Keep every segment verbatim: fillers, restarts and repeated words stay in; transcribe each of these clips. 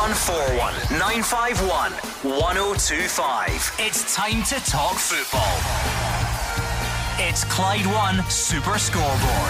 one four one, nine five one, one oh two five. It's time to talk football. It's Clyde One Super Scoreboard.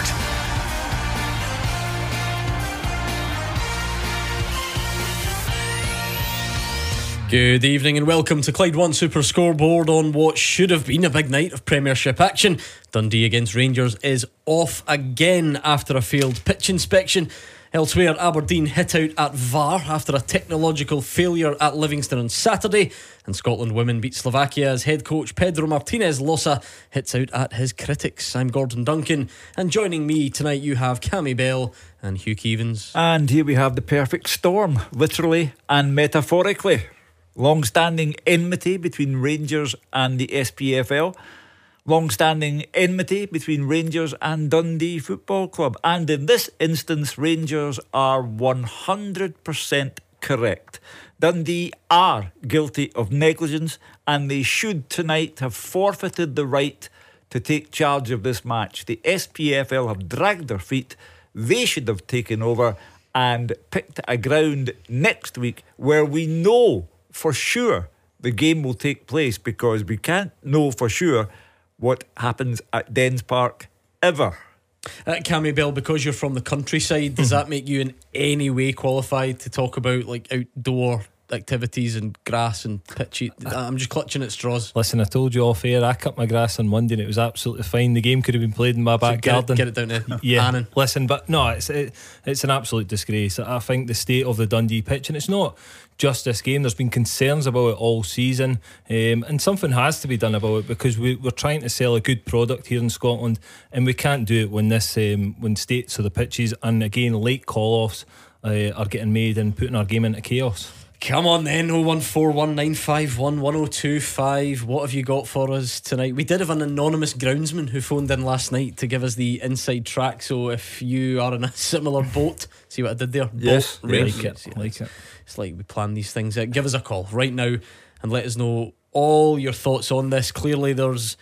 Good evening and welcome to Clyde One Super Scoreboard on what should have been a big night of Premiership action. Dundee against Rangers is off again after a failed pitch inspection. Elsewhere, Aberdeen hit out at V A R after a technological failure at Livingston on Saturday, and Scotland women beat Slovakia as head coach Pedro Martinez Losa hits out at his critics. I'm Gordon Duncan, and joining me tonight you have Cammy Bell and Hugh Keevans. And here we have the perfect storm, literally and metaphorically. Long-standing enmity between Rangers and the S P F L. Long-standing enmity between Rangers and Dundee Football Club. And in this instance, Rangers are one hundred percent correct. Dundee are guilty of negligence, and they should tonight have forfeited the right to take charge of this match. The S P F L have dragged their feet. They should have taken over and picked a ground next week where we know for sure the game will take place, because we can't know for sure what happens at Dens Park ever. Uh, Cammy Bell, because you're from the countryside, does that make you in any way qualified to talk about like outdoor activities and grass and pitchy? I'm just clutching at straws. Listen, I told you off air, I cut my grass on Monday and it was absolutely fine. The game could have been played in my back so get garden. It, get it down to yeah. Annan. Listen, but no, it's it, it's an absolute disgrace. I think the state of the Dundee pitch, and it's not just this game, there's been concerns about it all season, um, and something has to be done about it, because we, we're trying to sell a good product here in Scotland, and we can't do it when this um, when states of the pitches and again late call-offs uh, are getting made and putting our game into chaos. Come on then, oh one four one, nine five one, one oh two five. What have you got for us tonight? We did have an anonymous groundsman who phoned in last night to give us the inside track, so if you are in a similar boat, see what I did there? Yes, boat yes. Like it, like it. It's like we plan these things out. Give us a call right now and let us know all your thoughts on this. Clearly there's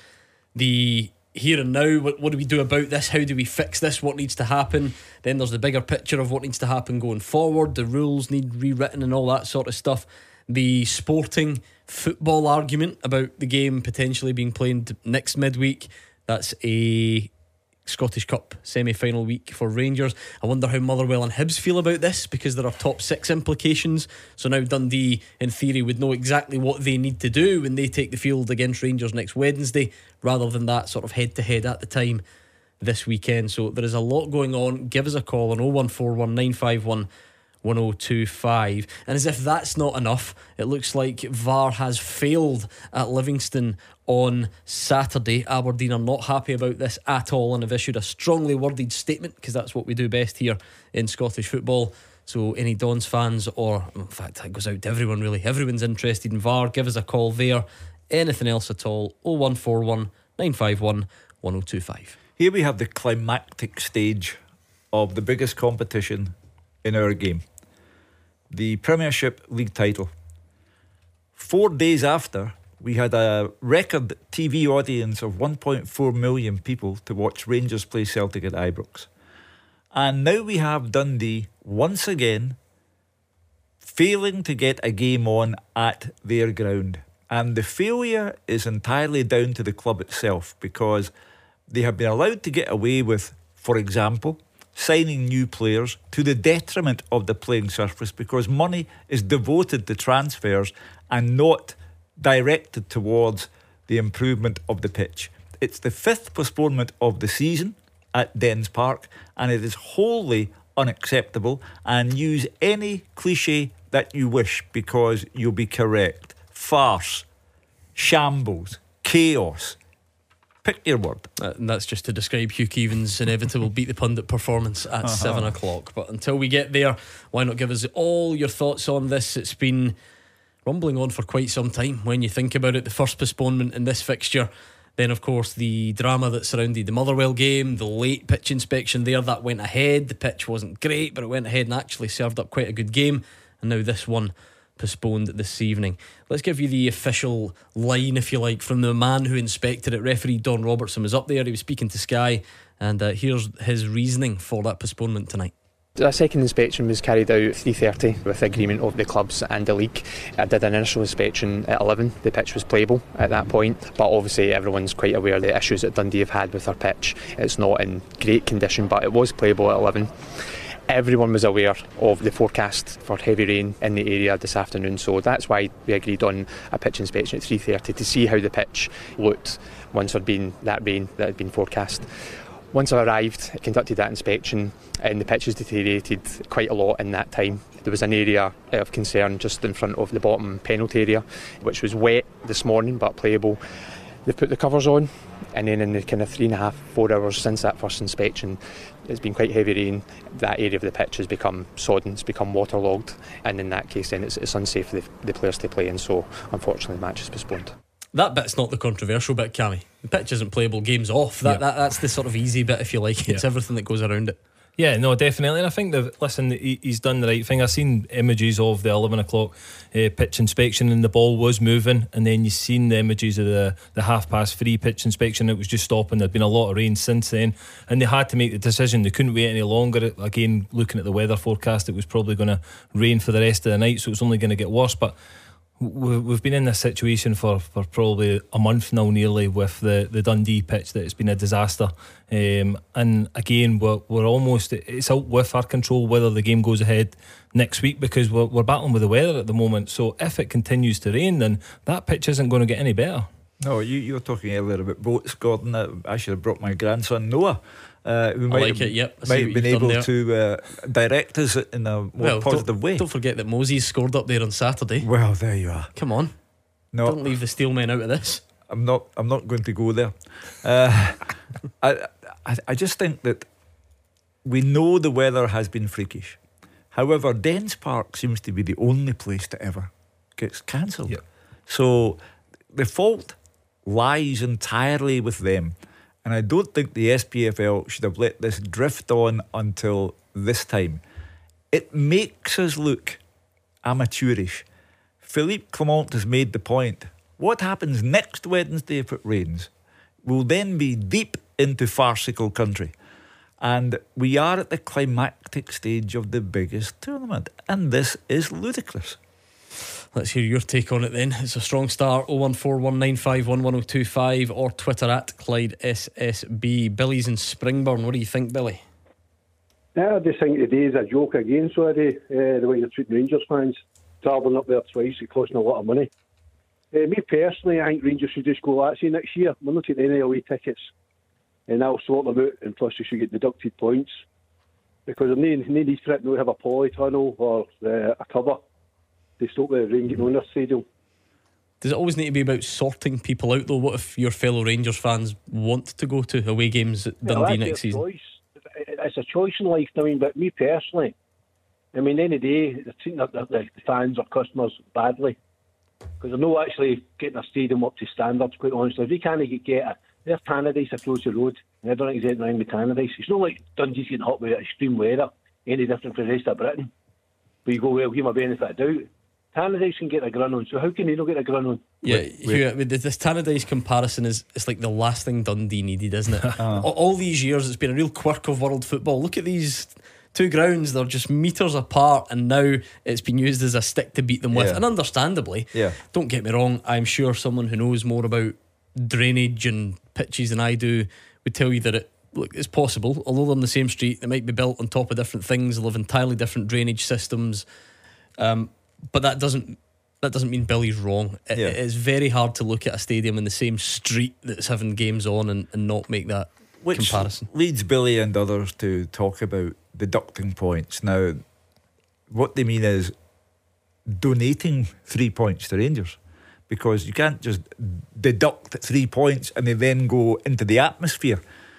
the here and now, what, what do we do about this? How do we fix this? What needs to happen? Then there's the bigger picture of what needs to happen going forward. The rules need rewritten and all that sort of stuff. The sporting football argument about the game potentially being played next midweek. That's a Scottish Cup semi-final week for Rangers. I wonder how Motherwell and Hibs feel about this, because there are top six implications. So now Dundee in theory would know exactly what they need to do when they take the field against Rangers next Wednesday, rather than that sort of head to head at the time this weekend. So there is a lot going on. Give us a call on oh one four one, nine five one, one oh two five. And as if that's not enough, it looks like V A R has failed at Livingston on Saturday. Aberdeen are not happy about this at all and have issued a strongly worded statement, because that's what we do best here in Scottish football. So any Dons fans, or in fact it goes out to everyone really, everyone's interested in V A R, give us a call there. Anything else at all, oh one four one, nine five one, one oh two five. Here we have the climactic stage of the biggest competition in our game, the Premiership League title. Four days after, we had a record T V audience of one point four million people to watch Rangers play Celtic at Ibrox. And now we have Dundee once again failing to get a game on at their ground. And the failure is entirely down to the club itself, because they have been allowed to get away with, for example, signing new players to the detriment of the playing surface, because money is devoted to transfers and not directed towards the improvement of the pitch. It's the fifth postponement of the season at Dens Park, and it is wholly unacceptable. And use any cliche that you wish, because you'll be correct. Farce, shambles, chaos. Pick your word. Uh, and that's just to describe Hugh Keevans' inevitable Beat the Pundit performance at uh-huh. seven o'clock. But until we get there, why not give us all your thoughts on this? It's been rumbling on for quite some time when you think about it. The first postponement in this fixture, then of course the drama that surrounded the Motherwell game, the late pitch inspection there, that went ahead. The pitch wasn't great, but it went ahead and actually served up quite a good game. And now this one postponed this evening. Let's give you the official line, if you like, from the man who inspected it. Referee Don Robertson was up there, he was speaking to Sky, and uh, here's his reasoning for that postponement tonight. A second inspection was carried out at three thirty with agreement of the clubs and the league. I did an initial inspection at eleven. The pitch was playable at that point, but obviously everyone's quite aware of the issues that Dundee have had with their pitch. It's not in great condition, but it was playable at eleven. Everyone was aware of the forecast for heavy rain in the area this afternoon, so that's why we agreed on a pitch inspection at three thirty to see how the pitch looked once there had been that rain that had been forecast. Once I arrived, I conducted that inspection, and the pitch has deteriorated quite a lot in that time. There was an area of concern just in front of the bottom penalty area, which was wet this morning but playable. They've put the covers on, and then in the kind of three and a half, four hours since that first inspection, it's been quite heavy rain. That area of the pitch has become sodden, it's become waterlogged, and in that case then it's, it's unsafe for the, the players to play in, so unfortunately the match is postponed. That bit's not the controversial bit, Cammy. The pitch isn't playable, game's off. That, yeah. that That's the sort of easy bit, if you like. It's yeah. everything that goes around it. Yeah, no, definitely. And I think that, listen, he, he's done the right thing. I've seen images of the eleven o'clock uh, pitch inspection, and the ball was moving, and then you've seen the images of the, the half past three pitch inspection. It was just stopping. There'd been a lot of rain since then, and they had to make the decision. They couldn't wait any longer. Again, looking at the weather forecast, it was probably going to rain for the rest of the night, so it was only going to get worse. But we've been in this situation for, for probably a month now nearly with the, the Dundee pitch, that it's been a disaster, um, and again we're, we're almost, it's out with our control whether the game goes ahead next week, because we're, we're battling with the weather at the moment. So if it continues to rain, then that pitch isn't going to get any better. No, you, you were talking earlier about boats, Gordon. I should have brought my grandson Noah, uh, who might, I like have, it, yep. I might have been able to uh, direct us in a more well, positive don't, way. Don't forget that Moses scored up there on Saturday. Well, there you are. Come on, no, don't leave the Steelmen out of this. I'm not. I'm not going to go there. Uh, I, I, I just think that we know the weather has been freakish. However, Dens Park seems to be the only place that ever gets cancelled. Yep. So the fault lies entirely with them. And I don't think the S P F L should have let this drift on until this time. It makes us look amateurish. Philippe Clement has made the point. What happens next Wednesday if it rains will then be deep into farcical country. And we are at the climactic stage of the biggest tournament. And this is ludicrous. Let's hear your take on it then. It's a strong start. oh one four one nine five one one oh two five or Twitter at Clyde S S B. Billy's in Springburn. What do you think, Billy? Yeah, I just think today is a joke again, sorry, uh, the way you're treating Rangers fans. Travelling up there twice, it costing a lot of money. Uh, me personally, I think Rangers should just go, that's it, next year. We're not taking any away tickets, and I'll sort them out, and plus they should get deducted points. Because there no need for it to have a polytunnel or uh, a cover. They stop the rain getting on their stadium. Does it always need to be about sorting people out though? What if your fellow Rangers fans want to go to away games at Dundee yeah, next season? Choice. It's a choice in life. I mean, but me personally, I mean, any day they're treating the, the, the fans or customers badly because they're not actually getting a stadium up to standards. Quite honestly, if they can't get, get a, they're Tannadice across the road, and I don't think there's anything wrong with Tannadice. It's not like Dundee's getting hot with extreme weather, any different from the rest of Britain. But you go, well, give them a benefit of doubt. Tannadice can get a grin on, so how can they not get a grin on? Yeah, Hugh, this Tannadice comparison is it's like the last thing Dundee needed, isn't it? uh. all, all these years it's been a real quirk of world football. Look at these two grounds, they're just metres apart, and now it's been used as a stick to beat them with. Yeah. And understandably, yeah. Don't get me wrong, I'm sure someone who knows more about drainage and pitches than I do would tell you that it look, it's possible. Although they're on the same street, they might be built on top of different things, they'll have entirely different drainage systems. Um But that doesn't that doesn't mean Billy's wrong. It, yeah. It's very hard to look at a stadium in the same street that's having games on and, and not make that Which comparison. Leads Billy and others to talk about deducting points. Now, what they mean is donating three points to Rangers, because you can't just deduct three points and they then go into the atmosphere.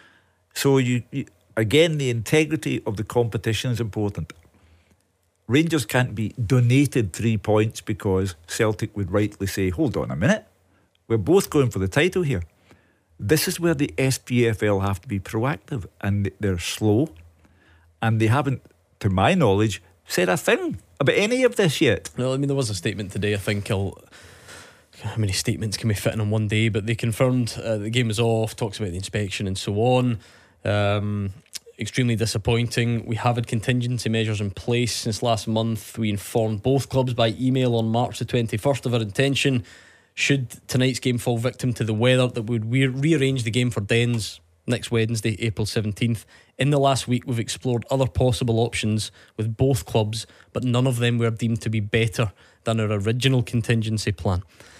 So you, you again, the integrity of the competition is important. Rangers can't be donated three points because Celtic would rightly say, hold on a minute, we're both going for the title here. This is where the S P F L have to be proactive, and they're slow, and they haven't, to my knowledge, said a thing about any of this yet. Well, I mean, there was a statement today, I think. I'll, how many statements can we fit in on one day? But they confirmed uh, the game was off, talks about the inspection and so on. Um, extremely disappointing. We have had contingency measures in place since last month. We informed both clubs by email on March the twenty-first of our intention, should tonight's game fall victim to the weather, that we would re- rearrange the game for Dens next Wednesday, April seventeenth. In the last week, we've explored other possible options with both clubs, but none of them were deemed to be better than our original contingency plan.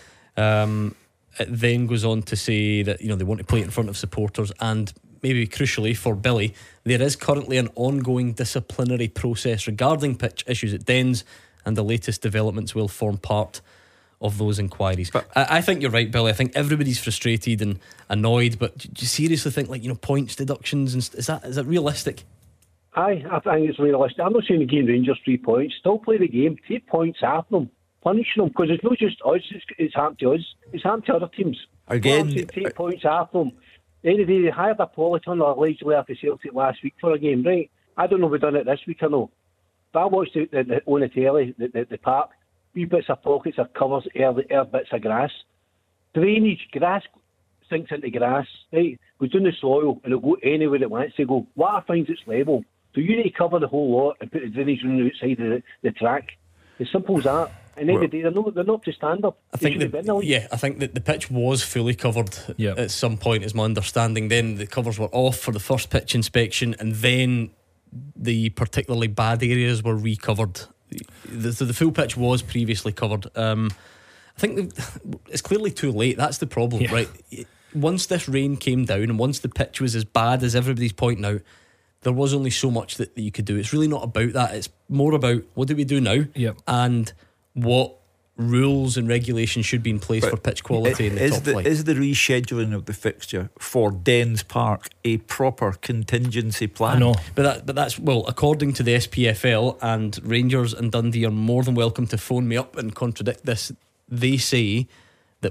Um, it then goes on to say that, you know, they want to play it in front of supporters, and maybe crucially for Billy, there is currently an ongoing disciplinary process regarding pitch issues at Dens, and the latest developments will form part of those inquiries. But I, I think you're right, Billy. I think everybody's frustrated and annoyed, but do you seriously think, like, you know, points deductions, and is that is that realistic? Aye, I think it's realistic. I'm not saying to give Rangers three points. Still play the game. Take points after them. Punish them, because it's not just us. It's, it's happened to us. It's happened to other teams. Again, saying, take uh, points after them. Any day they hired a Politan or allegedly after Celtic last week for a game, right? I don't know if we've done it this week or no. But I watched the, the, the on the telly, the, the, the park. Wee bits of pockets of covers, air, air bits of grass. Drainage, grass sinks into grass, right? Goes down the soil and it'll go anywhere it wants to go. Water finds its level. So you need to cover the whole lot and put the drainage on the outside of the, the track. As simple as that. And then well, the they're not they're not up to standard. I think the, the yeah, I think that the pitch was fully covered yep. at some point, is my understanding. Then the covers were off for the first pitch inspection, and then the particularly bad areas were recovered. The, the, the full pitch was previously covered. Um, I think the, it's clearly too late. That's the problem, yeah. right? Once this rain came down, and once the pitch was as bad as everybody's pointing out, there was only so much that, that you could do. It's really not about that. It's more about what do we do now, yep. and what rules and regulations should be in place but for pitch quality it, in the is top the, flight. Is the rescheduling of the fixture for Dens Park a proper contingency plan? I know, but that, but that's, well, according to the S P F L, and Rangers and Dundee are more than welcome to phone me up and contradict this. They say that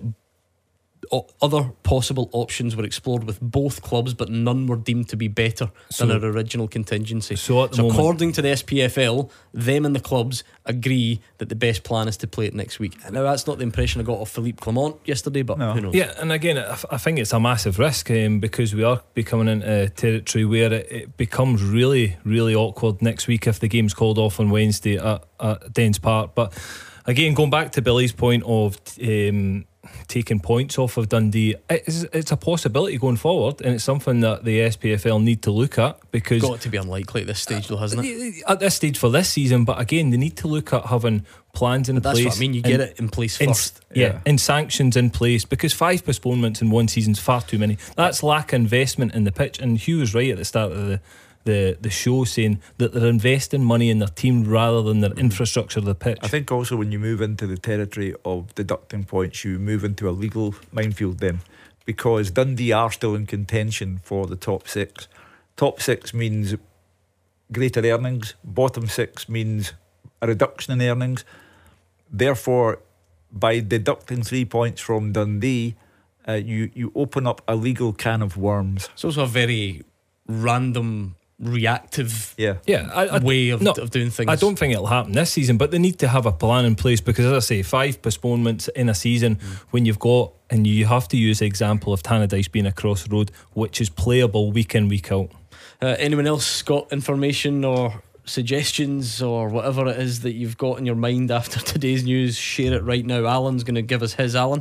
other possible options were explored with both clubs, but none were deemed to be better so, than our original contingency. So, at the so moment, according to the S P F L, them and the clubs agree that the best plan is to play it next week. Now, that's not the impression I got of Philippe Clement yesterday, but no. who knows? Yeah, and again, I think it's a massive risk um, because we are becoming into territory where it, it becomes really, really awkward next week if the game's called off on Wednesday at, at Dens Park. But again, going back to Billy's point of um, taking points off of Dundee, it's, it's a possibility going forward, and it's something that the S P F L need to look at, because got to be unlikely at this stage, though, hasn't it? At this stage for this season, but again, they need to look at having plans in but place. That's what I mean. You get it in place first, in, yeah, yeah, and sanctions in place, because five postponements in one season's far too many. That's lack of investment in the pitch, and Hugh was right at the start of the. The, the show saying that they're investing money in their team rather than their infrastructure of the pitch. I think also when you move into the territory of deducting points, you move into a legal minefield then, because Dundee are still in contention for the top six. Top six means greater earnings, bottom six means a reduction in earnings. Therefore, by deducting three points from Dundee, uh, you, you open up a legal can of worms. It's also a very random, reactive yeah. Yeah, I, I, way of, no, of doing things. I don't think it'll happen this season, but they need to have a plan in place, because as I say, five postponements in a season, mm. when you've got, and you have to use the example of Tannadice being a crossroad, which is playable week in, week out. Uh, anyone else got information or suggestions or whatever it is that you've got in your mind after today's news? Share it right now. Alan's going to give us his. Alan,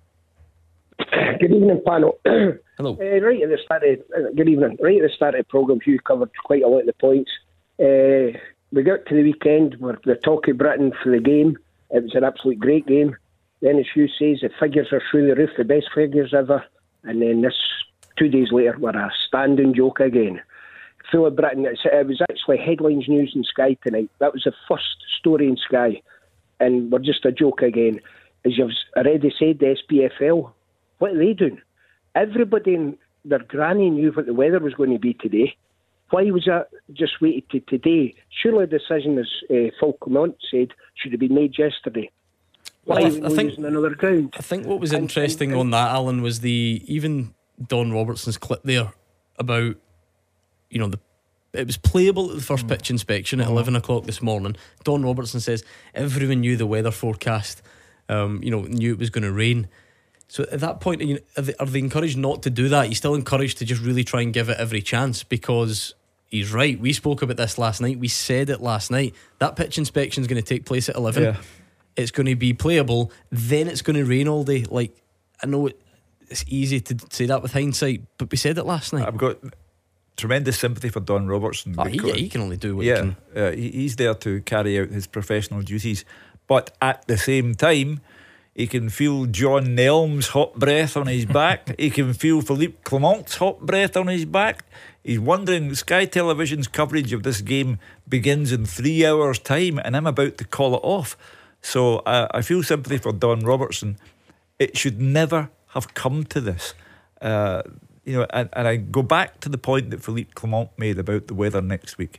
good evening, panel. Hello. Uh, right at the start of, uh, good evening. Right at the start of the programme, Hugh covered quite a lot of the points. Uh, we got to the weekend where the talk of Britain for the game. It was an absolute great game. Then, as Hugh says, the figures are through the roof, the best figures ever. And then this, two days later, we're a standing joke again. Full of Britain. It's, it was actually headlines news in Sky tonight. That was the first story in Sky. And we're just a joke again. As you've already said, the S P F L, what are they doing? Everybody in their granny knew what the weather was going to be today. Why was that just waited to today? Surely the decision, as uh, Phil Clement said, should have been made yesterday. Why well, I, I think, using another ground? I think what was interesting and, and, on that, Alan, was the even Don Robertson's clip there about, you know, the it was playable at the first pitch inspection at eleven o'clock this morning. Don Robertson says everyone knew the weather forecast, um, you know, knew it was going to rain. So at that point, are they, are they encouraged not to do that? You're still encouraged to just really try and give it every chance, because, he's right. We spoke about this last night. We said it last night. That pitch inspection is going to take place at eleven. Yeah. It's going to be playable. Then it's going to rain all day. Like, I know it, it's easy to say that with hindsight, but we said it last night. I've got tremendous sympathy for Don Robertson. Oh, he, he can only do what yeah, he can. Uh, he, he's there to carry out his professional duties, but at the same time, he can feel John Nelm's hot breath on his back. He can feel Philippe Clement's hot breath on his back. He's wondering, Sky Television's coverage of this game begins in three hours' time, and I'm about to call it off. So uh, I feel sympathy for Don Robertson. It should never have come to this. Uh, you know, and, and I go back to the point that Philippe Clement made about the weather next week.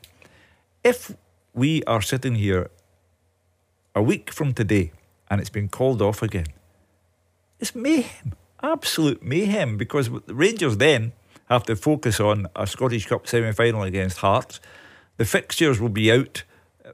If we are sitting here a week from today and it's been called off again, it's mayhem, absolute mayhem, because the Rangers then have to focus on a Scottish Cup semi-final against Hearts. The fixtures will be out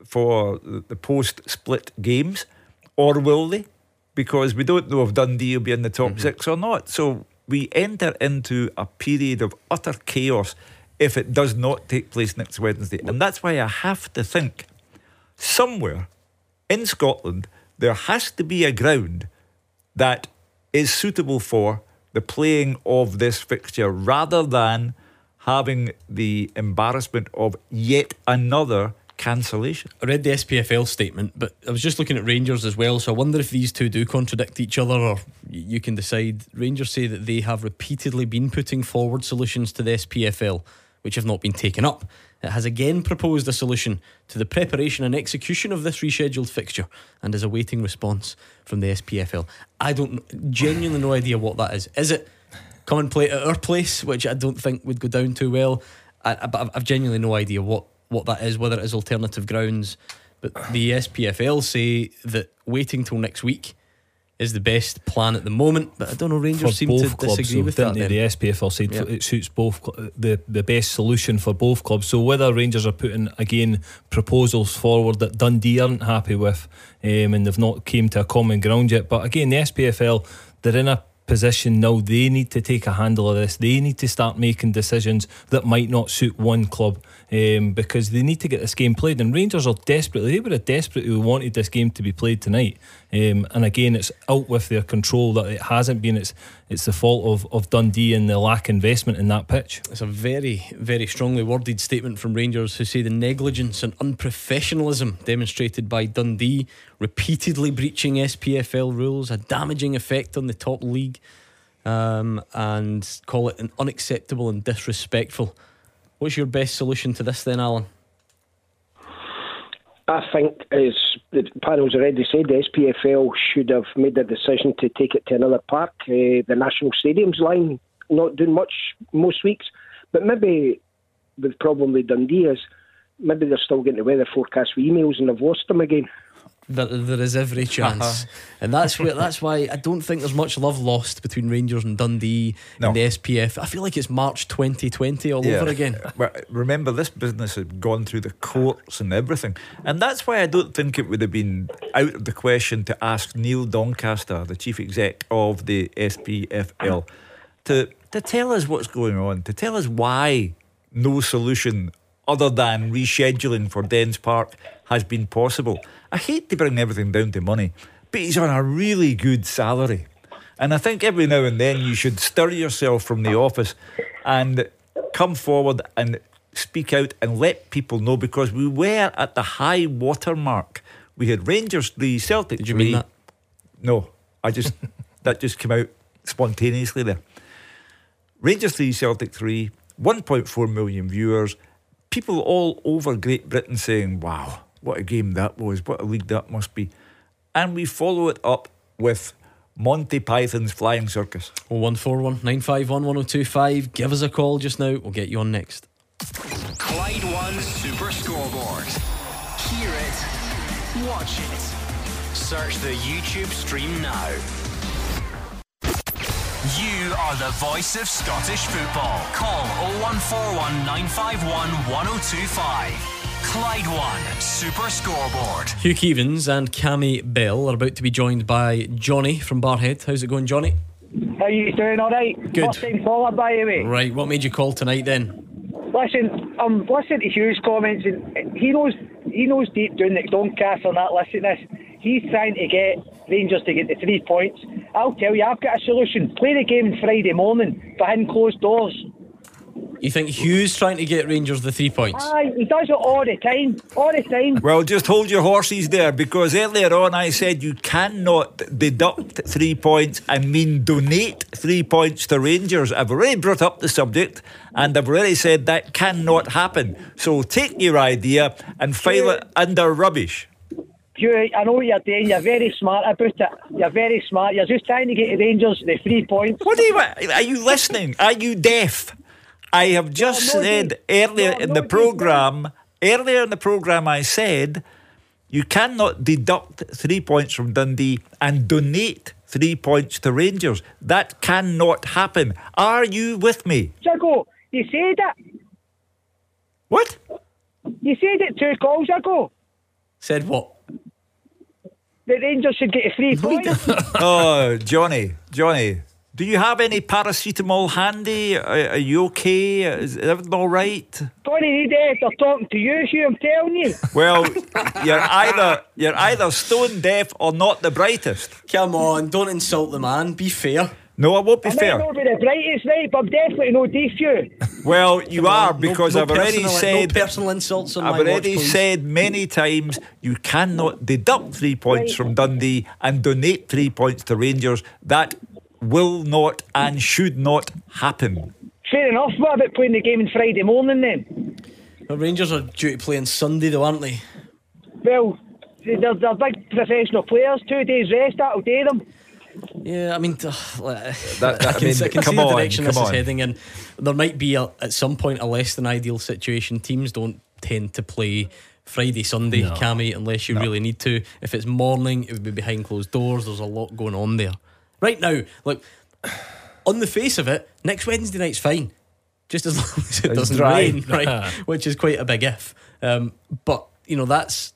for the post-split games, or will they? Because we don't know if Dundee will be in the top mm-hmm. six or not. So we enter into a period of utter chaos if it does not take place next Wednesday. And that's why I have to think somewhere in Scotland there has to be a ground that is suitable for the playing of this fixture, rather than having the embarrassment of yet another cancellation. I read the S P F L statement, but I was just looking at Rangers as well, so I wonder if these two do contradict each other, or you can decide. Rangers say that they have repeatedly been putting forward solutions to the S P F L which have not been taken up. It has again proposed a solution to the preparation and execution of this rescheduled fixture and is awaiting response from the S P F L. I don't genuinely no idea what that is. Is it come and play at our place, which I don't think would go down too well? I, I, but I've genuinely no idea what what that is, whether it is alternative grounds. But the S P F L say that waiting till next week is the best plan at the moment, but I don't know, Rangers for seem both to clubs, disagree so with that they? then. The S P F L said yeah. it suits both, the, the best solution for both clubs. So whether Rangers are putting again proposals forward that Dundee aren't happy with, um, and they've not came to a common ground yet, but again the S P F L, they're in a position now, they need to take a handle of this. They need to start making decisions that might not suit one club, um, because they need to get this game played, and Rangers are desperately, they were desperate who wanted this game to be played tonight, um, and again it's out with their control that it hasn't been. It's it's the fault of, of Dundee and the lack of investment in that pitch. It's a very very strongly worded statement from Rangers, who say the negligence and unprofessionalism demonstrated by Dundee, repeatedly breaching S P F L rules, a damaging effect on the top league, um, and call it an unacceptable and disrespectful. What's your best solution to this then, Alan? I think, as the panel's already said, the S P F L should have made a decision to take it to another park. Uh, the National Stadium's line not doing much most weeks, but maybe the problem with Dundee is maybe they're still getting the weather forecast for emails and they've lost them again. There, there is every chance, and that's where that's why I don't think there's much love lost between Rangers and Dundee no. and the S P F. I feel like it's March twenty twenty all yeah. over again. But remember, this business had gone through the courts and everything, and that's why I don't think it would have been out of the question to ask Neil Doncaster, the chief exec of the S P F L, to to tell us what's going on, to tell us why no solution other than rescheduling for Dens Park has been possible. I hate to bring everything down to money, but he's on a really good salary, and I think every now and then you should stir yourself from the office and come forward and speak out and let people know, because we were at the high water mark. We had Rangers three, Celtic Did you three. mean that? No, I just that just came out spontaneously there. Rangers three, Celtic three, one point four million viewers, people all over Great Britain saying, wow, what a game that was, what a league that must be. And we follow it up with Monty Python's Flying Circus. oh one four one, nine five one, one oh two five. Give us a call just now, we'll get you on next. Clyde One Super Scoreboard. Hear it, watch it. Search the YouTube stream now. You are the voice of Scottish football. Call oh one four one, nine five one, one oh two five. Clyde One Super Scoreboard. Hugh Keevins and Cammy Bell are about to be joined by Johnny from Barhead. How's it going, Johnny? How you doing? All right. Good. First time caller, by the way. Right, what made you call tonight then? Listen, I'm listening to Hugh's comments, and he knows he knows deep down that Doncaster not listening to this. He's trying to get Rangers to get the three points. I'll tell you, I've got a solution. Play the game on Friday morning behind closed doors. You think Hugh's trying to get Rangers the three points? Aye, he does it all the time. All the time. Well, just hold your horses there, because earlier on I said you cannot deduct three points and mean donate three points to Rangers. I've already brought up the subject and I've already said that cannot happen. So take your idea and file it under rubbish. Hugh, I know what you're doing. You're very smart about it. You're very smart. You're just trying to get the Rangers the three points. What are you, are you listening? Are you deaf? I have just no, no, said deep. earlier No, in no, the deep, programme, earlier in the programme I said you cannot deduct three points from Dundee and donate three points to Rangers. That cannot happen. Are you with me? Ago, you said it. What? You said it two calls ago. Said what? The Rangers should get a free point. Oh, Johnny, Johnny, do you have any paracetamol handy? Are, are you okay? Is everything all right? Gonna need it. They're talking to you, Hugh. I'm telling you. Well, you're either you're either stone deaf or not the brightest. Come on, don't insult the man. Be fair. No, I won't be I might fair. not be the brightest, right, but I'm definitely no deaf, Hugh. Well, you are, because no, no I've already personal, said no personal insults on I've my already watch, please. said many times you cannot deduct three points Right. from Dundee and donate three points to Rangers. That will not and should not happen. Fair enough. What about playing the game on Friday morning then? The Rangers are due to play on Sunday, though, aren't they? Well, they're, they're big professional players. Two days rest, that'll do them. Yeah, I mean, ugh, that- I I can, mean, I can come see the on, direction come this is on. heading in. There might be a, at some point a less than ideal situation. Teams don't tend to play Friday, Sunday, No. Cammy, unless you really need to. If it's morning, it would be behind closed doors. There's a lot going on there. Right now, like, on the face of it, next Wednesday night's fine. Just as long as it It's doesn't dry. rain, right? Which is quite a big if. Um, but, you know, that's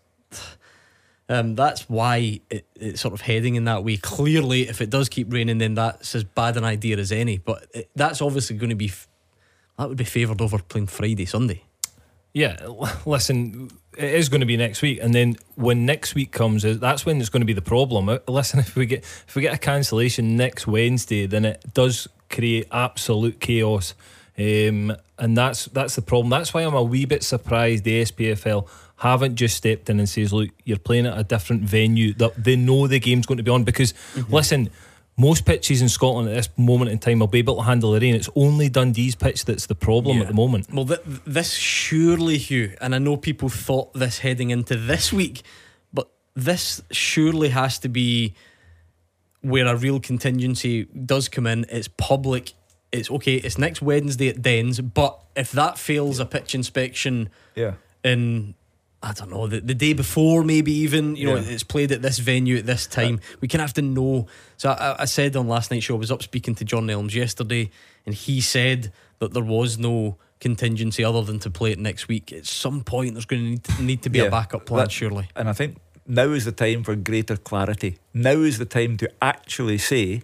um, that's why it, it's sort of heading in that way. Clearly, if it does keep raining, then that's as bad an idea as any. But it, that's obviously going to be, f- that would be favoured over playing Friday, Sunday. Yeah, l- listen, it is going to be next week, and then when next week comes, uh, that's when it's going to be the problem. Uh, Listen, if we get if we get a cancellation next Wednesday, then it does create absolute chaos, um, and that's that's the problem. That's why I'm a wee bit surprised the S P F L haven't just stepped in and says, look, you're playing at a different venue, that they know the game's going to be on, because Mm-hmm. listen, most pitches in Scotland at this moment in time will be able to handle the rain. It's only Dundee's pitch that's the problem Yeah. at the moment. Well, th- this surely, Hugh, and I know people thought this heading into this week, but this surely has to be where a real contingency does come in. It's public. It's okay. It's next Wednesday at Dens, but if that fails a pitch inspection Yeah. in, I don't know, the, the day before, maybe even, you know, Yeah. it's played at this venue at this time, we can have to know. So I, I said on last night's show, I was up speaking to John Elms yesterday, and he said that there was no contingency other than to play it next week. At some point, there's going to need to, need to be Yeah. a backup plan, That- surely. And I think now is the time for greater clarity. Now is the time to actually say,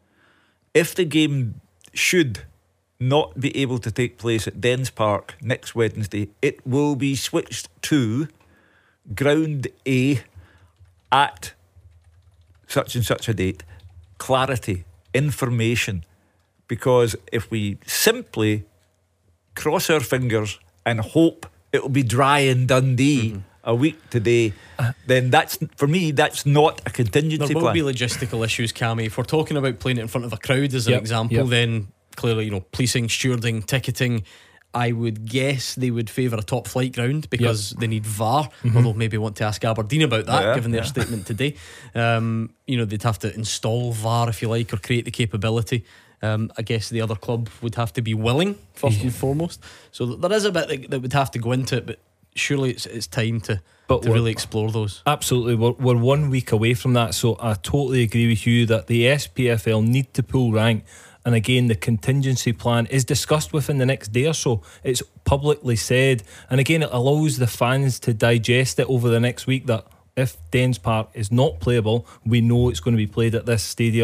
if the game should not be able to take place at Dens Park next Wednesday, it will be switched to Ground A at such and such a date. Clarity, information. Because if we simply cross our fingers and hope it'll be dry in Dundee Mm-hmm. a week today, then that's, for me, that's not a contingency There will plan. be logistical issues, Cammy. If we're talking about playing it in front of a crowd as an Yep, example, yep. then clearly, you know, policing, stewarding, ticketing, I would guess they would favour a top flight ground because they need V A R. Although maybe want to ask Aberdeen about that, Yeah, given their yeah. statement today. Um, you know, they'd have to install V A R, if you like, or create the capability. Um, I guess the other club would have to be willing, first and foremost. So th- there is a bit that, that would have to go into it, but surely it's, it's time to, But to we're- really explore those. Absolutely, we're, we're one week away from that, so I totally agree with you that the S P F L need to pull rank. And again, the contingency plan is discussed within the next day or so. It's publicly said, and again, it allows the fans to digest it over the next week. That if Dens Park is not playable, we know it's going to be played at this stadium.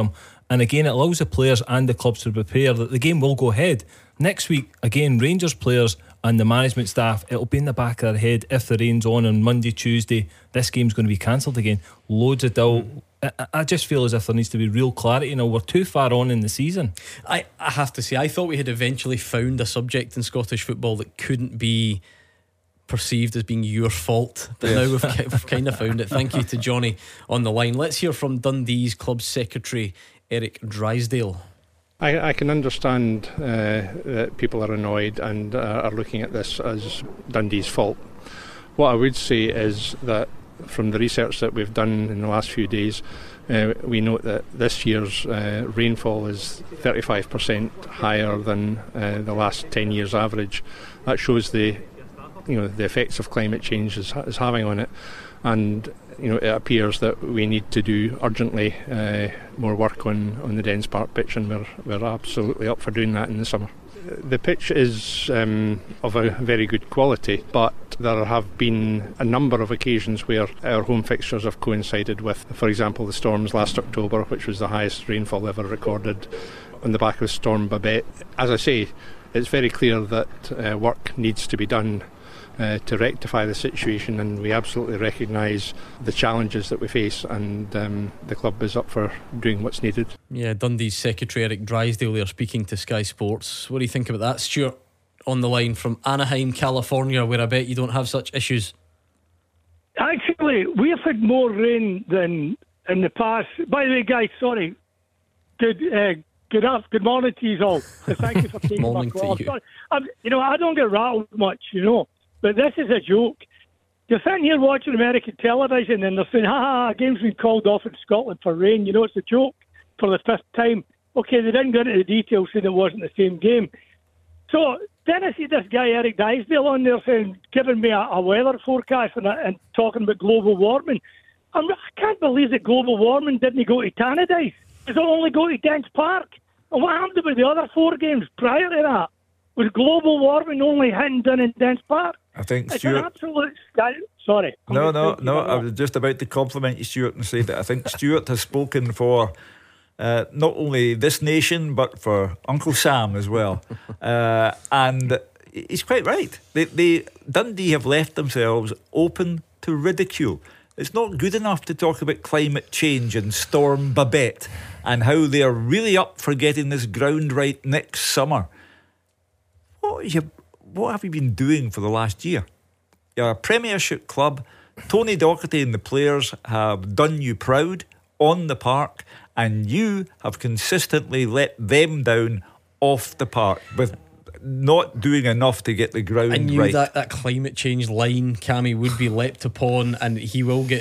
And again, it allows the players and the clubs to prepare that the game will go ahead. Next week, again, Rangers players and the management staff, it'll be in the back of their head, if the rain's on on Monday, Tuesday, this game's going to be cancelled again. Loads of doubt. I, I just feel as if there needs to be real clarity. You know, we're too far on in the season. I, I have to say, I thought we had eventually found a subject in Scottish football that couldn't be perceived as being your fault, but now we've, we've kind of found it. Thank you to Johnny on the line. Let's hear from Dundee's club secretary Eric Drysdale. I, I can understand uh, that people are annoyed and uh, are looking at this as Dundee's fault. What I would say is that from the research that we've done in the last few days, uh, we note that this year's uh, rainfall is thirty-five percent higher than uh, the last ten years average. That shows the you know the effects of climate change is, is having on it, and you know it appears that we need to do urgently uh, more work on, on the Dens Park pitch, and we're we're absolutely up for doing that in the summer. The pitch is um, of a very good quality, but there have been a number of occasions where our home fixtures have coincided with, for example, the storms last October, which was the highest rainfall ever recorded on the back of Storm Babette. As I say, it's very clear that uh, work needs to be done Uh, to rectify the situation, and we absolutely recognise the challenges that we face, and um, the club is up for doing what's needed. Yeah, Dundee's secretary Eric Drysdale there speaking to Sky Sports. What do you think about that? Stuart on the line from Anaheim, California, where I bet you don't have such issues. Actually, we've had more rain than in the past. By the way, guys, sorry. Good uh, good afternoon, good morning to you all. So thank you for taking my call. you. I'm, you know, I don't get rattled much, you know. But this is a joke. You're sitting here watching American television and they're saying, ha ha, a game's been called off in Scotland for rain. You know, it's a joke for the fifth time. Okay, they didn't go into the details saying it wasn't the same game. So then I see this guy, Eric Drysdale, on there saying, giving me a, a weather forecast and, and talking about global warming. I'm, I can't believe that global warming didn't go to Tannadice. Does it only go to Dens Park? And what happened with the other four games prior to that? Was global warming only hitting done in Dens Park? I think it's Stuart. An absolute sky- Sorry. I'm no, no, thinking no. about I that. was just about to compliment you, Stuart, and say that I think Stuart has spoken for uh, not only this nation but for Uncle Sam as well. Uh, and he's quite right. They, they Dundee have left themselves open to ridicule. It's not good enough to talk about climate change and Storm Babette and how they are really up for getting this ground right next summer. What, you, what have you been doing for the last year? You're a Premiership club. Tony Docherty and the players have done you proud on the park, and you have consistently let them down off the park with not doing enough to get the ground right. I knew right. that, that climate change line, Cammy, would be leapt upon, and he will get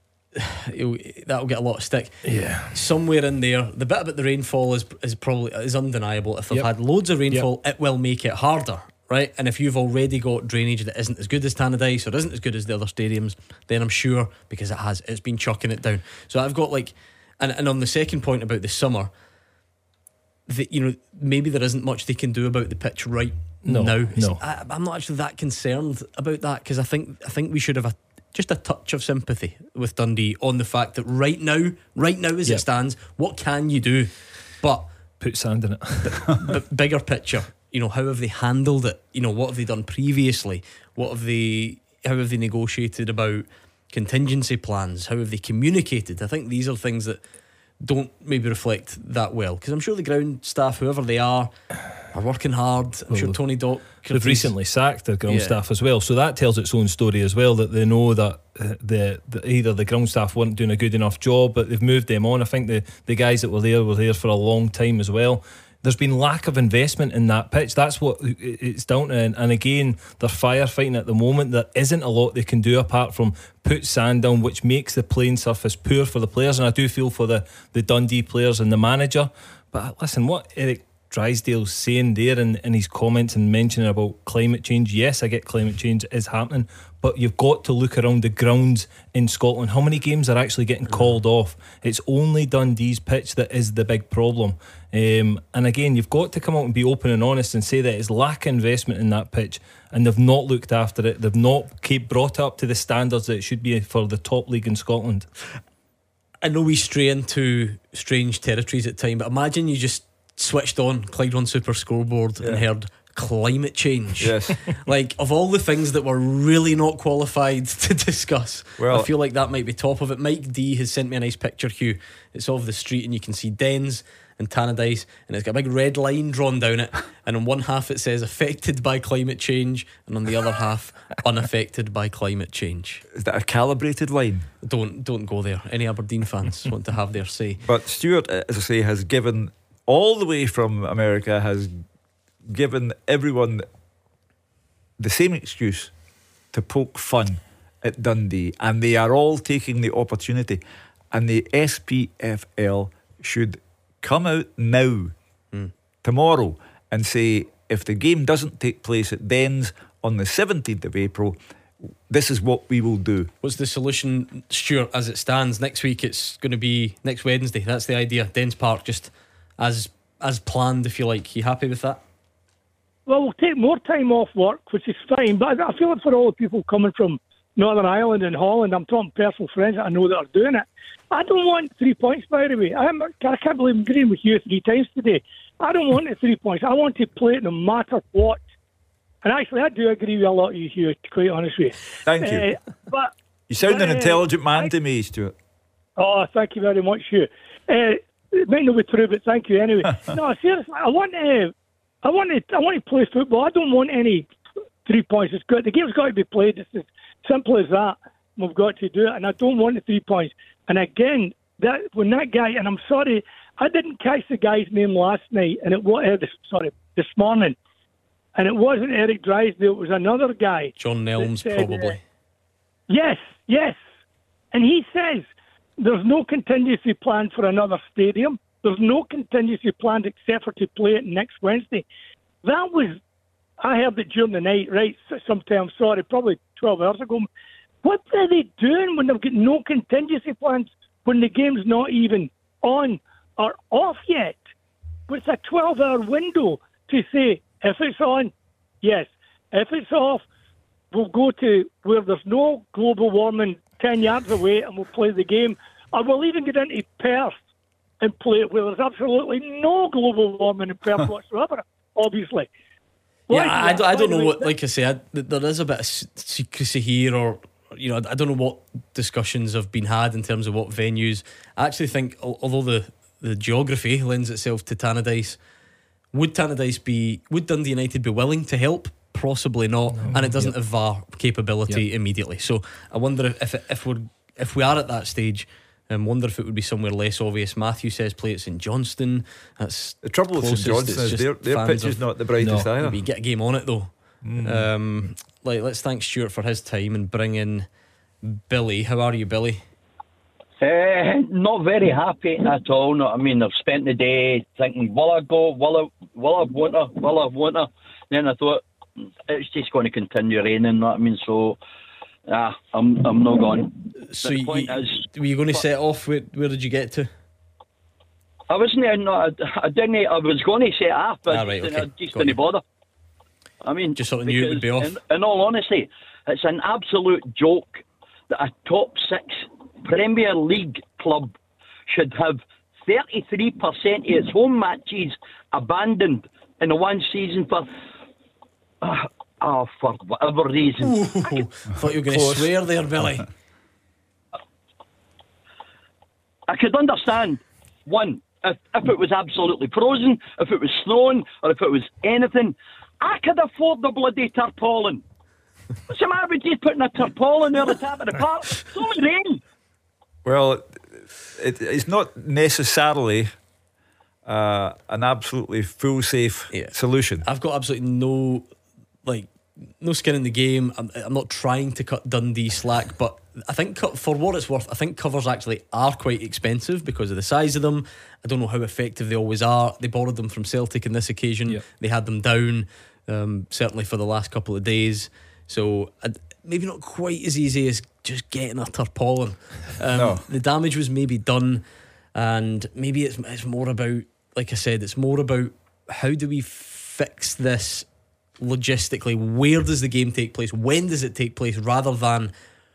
that'll get a lot of stick. Yeah, somewhere in there, the bit about the rainfall is is probably is undeniable. If they've yep. had loads of rainfall, yep. it will make it harder, right? And if you've already got drainage that isn't as good as Tannadice or isn't as good as the other stadiums, then I'm sure, because it has, it's been chucking it down. So I've got like, and and on the second point about the summer, the, you know, maybe there isn't much they can do about the pitch right no, now. No, I, I'm not actually that concerned about that, because I think I think we should have a just a touch of sympathy with Dundee on the fact that right now, right now as yep. it stands, what can you do? But put sand in it. But bigger picture, you know, how have they handled it? You know, what have they done previously? What have they? How have they negotiated about contingency plans? How have they communicated? I think these are things that don't maybe reflect that well, because I'm sure the ground staff, whoever they are, are working hard. I'm well, sure Tony Dock they've recently sacked their ground yeah. staff as well, so that tells its own story as well, that they know that uh, the, the either the ground staff weren't doing a good enough job, but they've moved them on. I think the, the guys that were there were there for a long time as well. There's been lack of investment in that pitch. That's what it's down to. And, and again, they're firefighting at the moment. There isn't a lot they can do apart from put sand down, which makes the playing surface poor for the players. And I do feel for the, the Dundee players and the manager. But listen, what Eric Drysdale's saying there in, in his comments and mentioning about climate change, yes, I get climate change is happening, but you've got to look around the grounds in Scotland. How many games are actually getting called off? It's only Dundee's pitch that is the big problem. Um, and again, you've got to come out and be open and honest and say that it's lack of investment in that pitch, and they've not looked after it. They've not kept brought up to the standards that it should be for the top league in Scotland. I know we stray into strange territories at time, but imagine you just switched on Clyde One Super Scoreboard Yeah. and heard climate change. Yes. Like, of all the things that we're really not qualified to discuss, Well- I feel like that might be top of it. Mike D has sent me a nice picture, Hugh. It's of the street and you can see Dens and Tannadice, and it's got a big red line drawn down it, and on one half it says affected by climate change, and on the other half unaffected by climate change. Is that a calibrated line? Don't don't go there. Any Aberdeen fans want to have their say. But Stuart, as I say, has given all the way from America, has given everyone the same excuse to poke fun at Dundee, and they are all taking the opportunity. And the S P F L should come out now, mm. tomorrow, and say, if the game doesn't take place at Dens on the seventeenth of April, this is what we will do. What's the solution, Stuart, as it stands? Next week it's going to be next Wednesday. That's the idea. Dens Park, just as as planned, if you like. You happy with that? Well, we'll take more time off work, which is fine, but I feel it for all the people coming from Northern Ireland and Holland. I'm talking personal friends that I know that are doing it. I don't want three points, by the way. I'm, I can't believe I'm agreeing with you three times today. I don't want the three points. I want to play it no matter what. And actually, I do agree with a lot of you, Hugh, to be quite honest with you. Thank you. Uh, but You sound but, an uh, intelligent man I- to me, Stuart. Oh, thank you very much, Hugh. Uh, it might not be true, but thank you anyway. No, seriously, I want to, I want to, I want to play football. I don't want any three points. It's good. The game's got to be played. It's as simple as that. We've got to do it, and I don't want the three points. And again, that when that guy, and I'm sorry, I didn't catch the guy's name last night, and it was uh, this, sorry this morning, and it wasn't Eric Drysdale. It was another guy. John Nelms, that said, probably. uh, Yes, yes. And he says there's no contingency plan for another stadium. There's no contingency planned except for to play it next Wednesday. That was, I heard it during the night, right, sometime, sorry, probably twelve hours ago. What are they doing when they've got no contingency plans when the game's not even on or off yet? But it's a twelve-hour window to say, if it's on, yes. If it's off, we'll go to where there's no global warming ten yards away and we'll play the game. Or we'll even get into Perth and play it where there's absolutely no global warming in Perth whatsoever, obviously. Yeah, Why- I, don't- I don't by the know way, what, like I say, I, th- there is a bit of s- secrecy here, or, you know, I don't know what discussions have been had in terms of what venues. I actually think, al- although the, the geography lends itself to Tannadice, would Tannadice be, would Dundee United be willing to help? Possibly not, and it doesn't have V A R capability Yep. immediately. So I wonder if if, if we're if we are at that stage, I um, wonder if it would be somewhere less obvious. Matthew says play at St Johnston. That's The trouble with St closest. Johnstone It's is just their, their fans pitch is of- not the brightest No. either. Maybe get a game on it though. Mm. Um, like let's thank Stuart for his time and bring in Billy. How are you, Billy? Uh, not very happy at all. No, I mean, I've spent the day thinking, will I go? Will I? Will I want to? Will I want to? Then I thought it's just going to continue raining. That I mean, so ah, I'm I'm not going. So the you, point you- is, were you going to set off? Where, where did you get to? I wasn't. No, I, I didn't. I was going to set off, but Ah, right, just, okay. I just Got didn't you. bother. I mean, Just sort of knew it would be because off. In, in all honesty, it's an absolute joke that a top six Premier League club should have thirty-three percent of its home matches abandoned in the one season for uh, oh, for whatever reason. Ooh, thought you were going to swear there, Billy. I could understand, one, if, if it was absolutely frozen, if it was snowing, or if it was anything, I could afford the bloody tarpaulin. What's the matter with just putting a tarpaulin near the top of the park? It's only rain. Well, it, it's not necessarily uh, an absolutely full safe Yeah. solution. I've got absolutely no like no skin in the game. I'm, I'm not trying to cut Dundee slack, but I think co- for what it's worth, I think covers actually are quite expensive because of the size of them. I don't know how effective they always are. They borrowed them from Celtic on this occasion. Yep. They had them down, um, certainly for the last couple of days. So uh, maybe not quite as easy as just getting a tarpaulin. Um, No. The damage was maybe done, and maybe it's it's more about, like I said, it's more about how do we fix this logistically? Where does the game take place? When does it take place? Rather than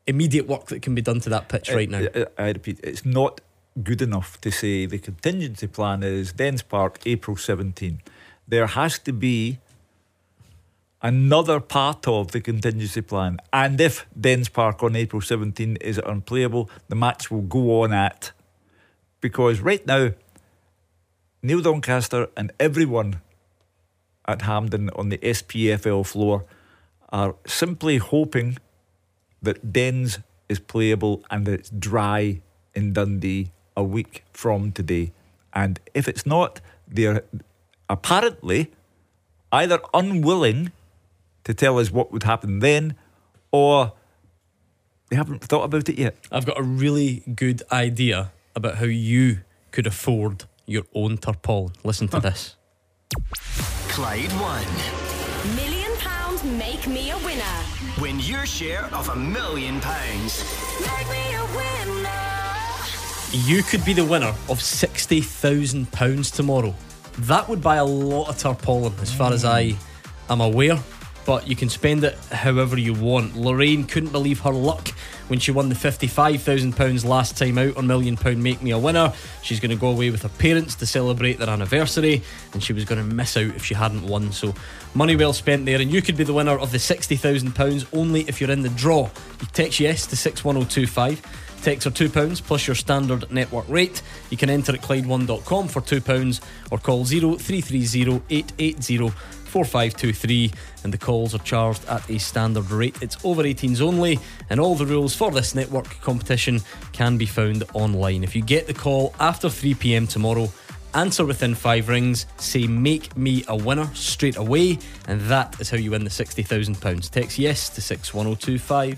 immediate work that can be done to that pitch right now. I, I, I repeat, it's not good enough to say the contingency plan is Dens Park April seventeenth. There has to be another part of the contingency plan, and if Dens Park on April seventeenth is unplayable, the match will go on at, because right now Neil Doncaster and everyone at Hampden on the S P F L floor are simply hoping that Dens is playable and that it's dry in Dundee a week from today. And if it's not, they're apparently either unwilling to tell us what would happen then, or they haven't thought about it yet. I've got a really good idea about how you could afford your own tarpaulin. Listen to this. Clyde One. Million pounds make me a winner. Win your share of a million pounds. Make me a winner. You could be the winner of sixty thousand pounds tomorrow. That would buy a lot of tarpaulin, as far as I am aware. But you can spend it however you want. Lorraine couldn't believe her luck when she won the fifty-five thousand pounds last time out on Million Pound Make Me a Winner. She's going to go away with her parents to celebrate their anniversary, and she was going to miss out if she hadn't won. So money well spent there, and you could be the winner of the sixty thousand pounds only if you're in the draw. You text yes to six one oh two five. Texts are two pounds plus your standard network rate. You can enter at Clyde one dot com for two pounds or call zero three three zero eight eight zero four five two three, and the calls are charged at a standard rate. It's over eighteens only, and all the rules for this network competition can be found online. If you get the call after three p.m. tomorrow, answer within five rings, say make me a winner straight away, and that is how you win the sixty thousand pounds. Text yes to six one oh two five.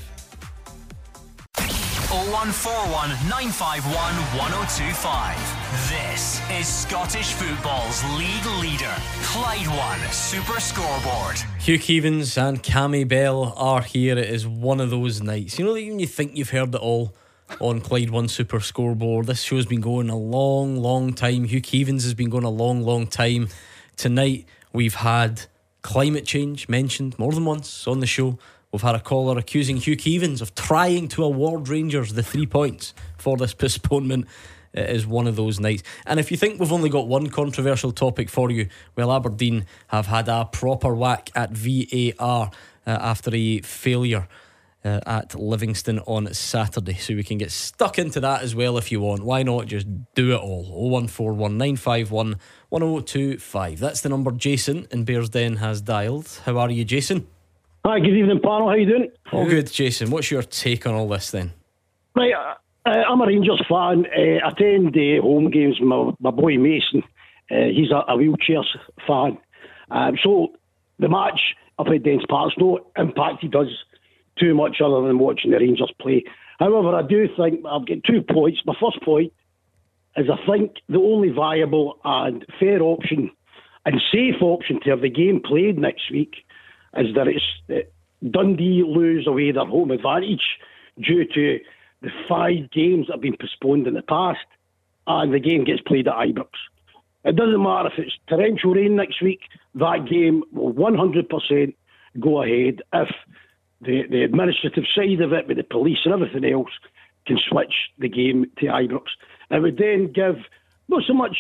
oh one four one nine five one one oh two five. This is Scottish football's league leader, Clyde One Super Scoreboard. Hugh Keevins and Cammy Bell are here. It is one of those nights, you know, when you think you've heard it all on Clyde One Super Scoreboard. This show's been going a long long time. Hugh Keevins has been going a long long time. Tonight we've had climate change mentioned more than once on the show. We've had a caller accusing Hugh Keevins of trying to award Rangers the three points for this postponement. It is one of those nights. And if you think we've only got one controversial topic for you, well, Aberdeen have had a proper whack at V A R uh, after a failure uh, at Livingston on Saturday. So we can get stuck into that as well if you want. Why not just do it all? oh one four one nine five one one oh two five. That's the number Jason in Bearsden has dialed. How are you, Jason? Hi, good evening, panel. How you doing? All good, Jason. What's your take on all this then? Right, uh, I'm a Rangers fan. Uh, I attend the uh, home games with my, my boy Mason. Uh, he's a, a wheelchair fan. Um, so the match up at Dens Park, no impact he does too much other than watching the Rangers play. However, I do think I'll get two points. My first point is I think the only viable and fair option and safe option to have the game played next week is that it's uh, Dundee lose away their home advantage due to the five games that have been postponed in the past, and the game gets played at Ibrox. It doesn't matter if it's torrential rain next week, that game will one hundred percent go ahead if the, the administrative side of it with the police and everything else can switch the game to Ibrox. It would then give not so much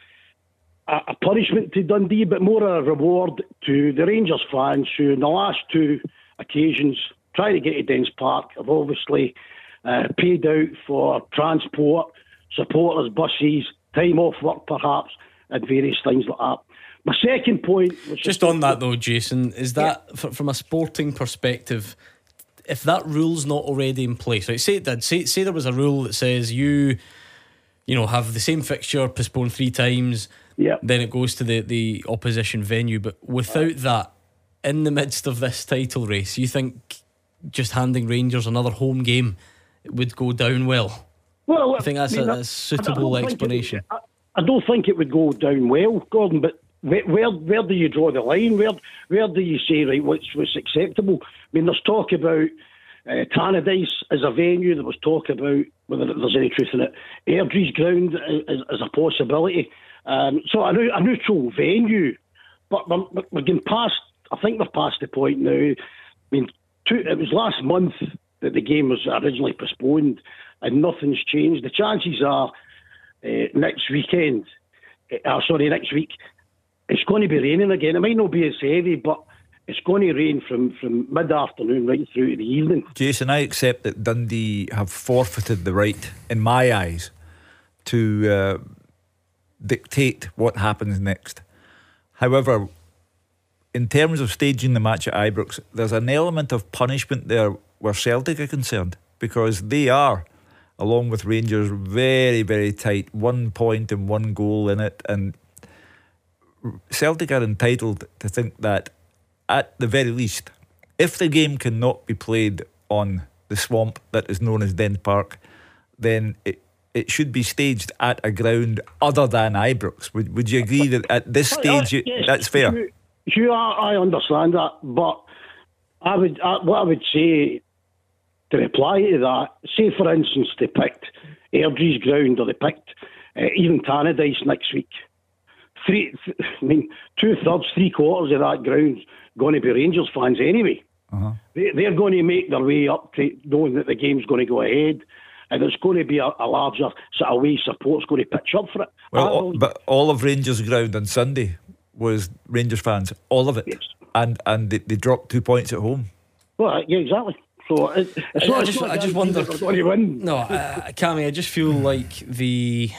a punishment to Dundee, but more a reward to the Rangers fans who, in the last two occasions, trying to get to Dens Park, have obviously uh, paid out for transport, supporters, buses, time off work perhaps, and various things like that. My second point... Which Just on that though, Jason, is that, yeah. from a sporting perspective, if that rule's not already in place, right? Say it did, say, say there was a rule that says you, you know, have the same fixture postponed three times... Yeah. Then it goes to the, the opposition venue. But without that, in the midst of this title race, you think just handing Rangers another home game would go down well? Well, I think that's I mean, a, a suitable I explanation. It, I, I don't think it would go down well, Gordon, but where, where where do you draw the line? Where where do you say, right, what's, what's acceptable? I mean, there's talk about uh, Tannadice as a venue. There was talk about whether there's any truth in it. Airdrie's ground as, as a possibility. Um, so a, a neutral venue, but we're, we're getting past. I think we're past the point now. I mean, two, it was last month that the game was originally postponed, and nothing's changed. The chances are uh, next weekend, uh, sorry, next week, it's going to be raining again. It might not be as heavy, but it's going to rain from, from mid-afternoon right through to the evening. Jason, I accept that Dundee have forfeited the right, in my eyes, to uh, dictate what happens next. However, in terms of staging the match at Ibrox, there's an element of punishment there where Celtic are concerned, because they are, along with Rangers, very, very tight. One point and one goal in it, and Celtic are entitled to think that, at the very least, if the game cannot be played on the swamp that is known as Dens Park, then it it should be staged at a ground other than Ibrox. Would Would you agree that at this stage you, yes, that's fair? You, you are, I understand that, but I would I, what I would say to reply to that, say for instance they picked Airdrie's ground, or they picked uh, even Tannadice next week. Three, th- I mean, two thirds, three quarters of that ground's going to be Rangers fans anyway. Uh-huh. They, they're going to make their way up to knowing that the game's going to go ahead, and there's going to be a, a larger sort of away support's going to pitch up for it. Well, I all, believe- but all of Rangers ground on Sunday was Rangers fans, all of it, yes. and and they, they dropped two points at home. Well, yeah, exactly. So it, it's I, not, I it's just, not I just guaranteed wonder. that they're going to win. No, uh, Cammy, I just feel like the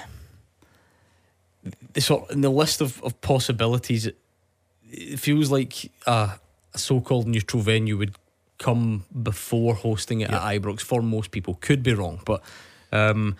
the sort in the list of, of possibilities, it, it feels like a, a so-called neutral venue would come before hosting it Yeah. at Ibrox for most people. Could be wrong, but um,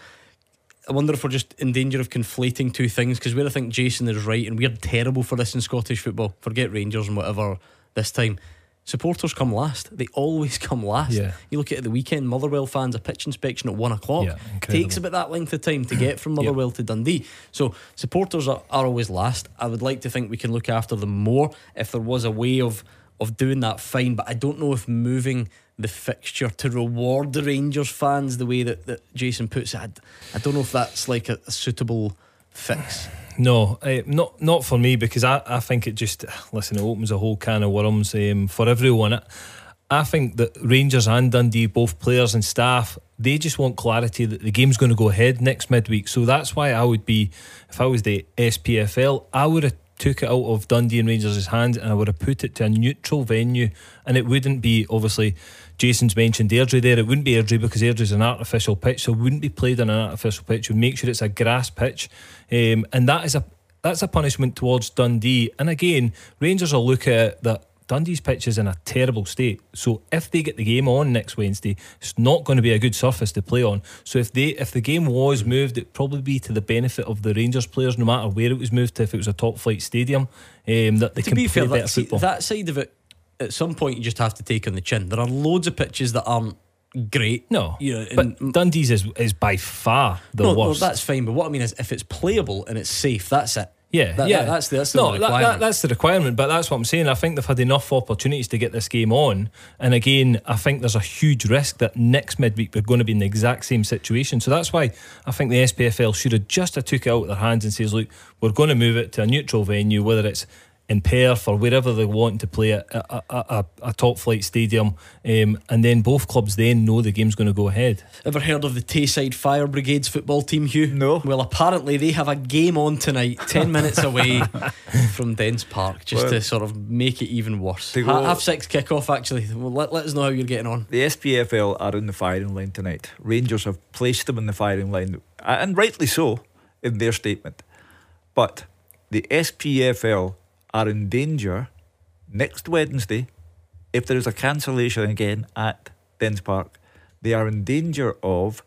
I wonder if we're just in danger of conflating two things, because where I think Jason is right, and we're terrible for this in Scottish football, forget Rangers and whatever this time, supporters come last. They always come last. Yeah. You look at it the weekend, Motherwell fans, a pitch inspection at one o'clock. Yeah, incredible. Takes about that length of time to get from Motherwell to Dundee. So supporters are, are always last. I would like to think we can look after them more. If there was a way of of doing that, fine, but I don't know if moving the fixture to reward the Rangers fans the way that, that Jason puts it, I, I don't know if that's like a, a suitable fix. No, uh, not not for me, because I, I think it just, listen, it opens a whole can of worms um, for everyone. I, I think that Rangers and Dundee, both players and staff, they just want clarity that the game's going to go ahead next midweek. So that's why I would be, if I was the S P F L, I would have took it out of Dundee and Rangers' hands, and I would have put it to a neutral venue, and it wouldn't be, obviously Jason's mentioned Airdrie there, it wouldn't be Airdrie because Airdrie's an artificial pitch, so it wouldn't be played on an artificial pitch. We'd make sure it's a grass pitch, um, and that is a that's a punishment towards Dundee. And again, Rangers will look at it that Dundee's pitch is in a terrible state, so if they get the game on next Wednesday, it's not going to be a good surface to play on. So if they if the game was moved, it'd probably be to the benefit of the Rangers players, no matter where it was moved to. If it was a top flight stadium, um, that they To can be play fair, better that, see, football. that side of it, at some point you just have to take on the chin. There are loads of pitches that aren't great. No, you know, but Dundee's is is by far the no, worst. No, that's fine. But what I mean is, if it's playable and it's safe, that's it. Yeah, That- yeah, that- that's the that's the no, that, requirement. that, that's the requirement. But that's what I'm saying. I think they've had enough opportunities to get this game on, and again, I think there's a huge risk that next midweek we're going to be in the exact same situation. So that's why I think the S P F L should have just have took it out of their hands and says, look, we're going to move it to a neutral venue, whether it's in Perth or wherever they want to play it, a, a, a, a top flight stadium, um, and then both clubs then know the game's going to go ahead. Ever heard of the Tayside Fire Brigade's football team, Hugh? No. Well, apparently they have a game on tonight, ten minutes away from Dens Park, just Well, to sort of make it even worse. to Ha- go- half six kick-off, actually. Well, let, let us know how you're getting on. The S P F L are in the firing line tonight. Rangers have placed them in the firing line, and rightly so, in their statement. But the S P F L are in danger next Wednesday, if there is a cancellation again at Dens Park. They are in danger of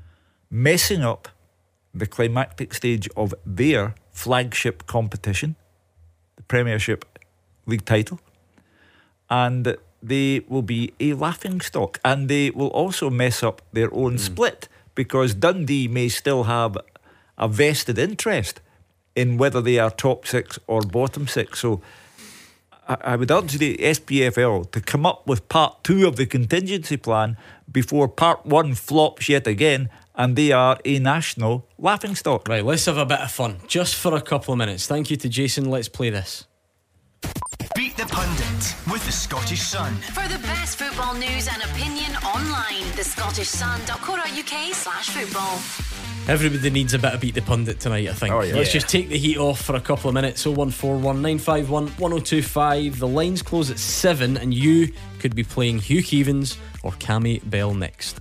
messing up the climactic stage of their flagship competition, the Premiership League title, and they will be a laughingstock, and they will also mess up their own split, because Dundee may still have a vested interest in whether they are top six or bottom six. So I, I would urge the S P F L to come up with part two of the contingency plan before part one flops yet again, and they are a national laughingstock. Right, let's have a bit of fun, just for a couple of minutes. Thank you to Jason. Let's play this. Beat the Pundit with the Scottish Sun. For the best football news and opinion online, the Scottish Sun dot co dot uk slash football. Everybody needs a bit of Beat the Pundit tonight, I think. Oh, yeah. Let's just take the heat off for a couple of minutes. oh one four one nine five one one oh two five. The lines close at seven, and you could be playing Hugh Keevins or Cammy Bell next.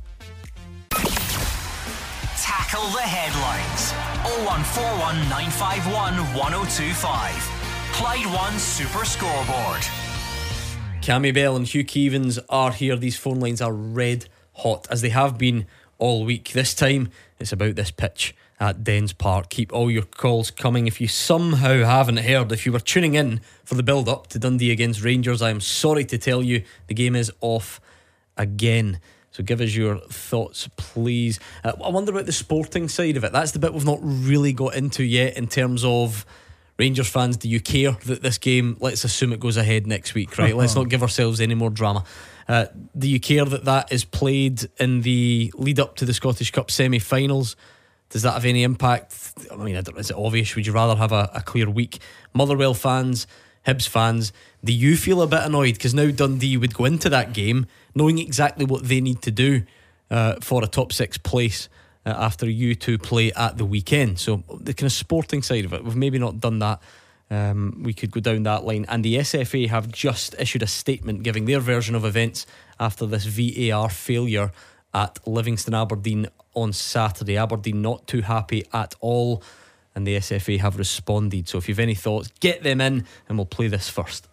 Tackle the headlines. oh one four one nine five one one oh two five. Clyde One Super Scoreboard. Cammy Bell and Hugh Keevins are here. These phone lines are red hot, as they have been all week. This time it's about this pitch at Dens Park. Keep all your calls coming. If you somehow haven't heard, if you were tuning in for the build up to Dundee against Rangers, I am sorry to tell you the game is off again. So give us your thoughts, please. uh, I wonder about the sporting side of it. That's the bit we've not really got into yet, in terms of Rangers fans. Do you care that this game, let's assume it goes ahead next week, right? Let's not give ourselves any more drama. Uh, do you care that that is played in the lead up to the Scottish Cup semi-finals? Does that have any impact? I mean, is it obvious? Would you rather have a, a clear week? Motherwell fans, Hibs fans, do you feel a bit annoyed? Because now Dundee would go into that game knowing exactly what they need to do uh, for a top six place uh, after you two play at the weekend. So the kind of sporting side of it, we've maybe not done that. Um, we could go down that line. And the S F A have just issued a statement giving their version of events after this V A R failure at Livingston Aberdeen on Saturday. Aberdeen not too happy at all, and the S F A have responded. So if you've any thoughts, get them in, and we'll play this first.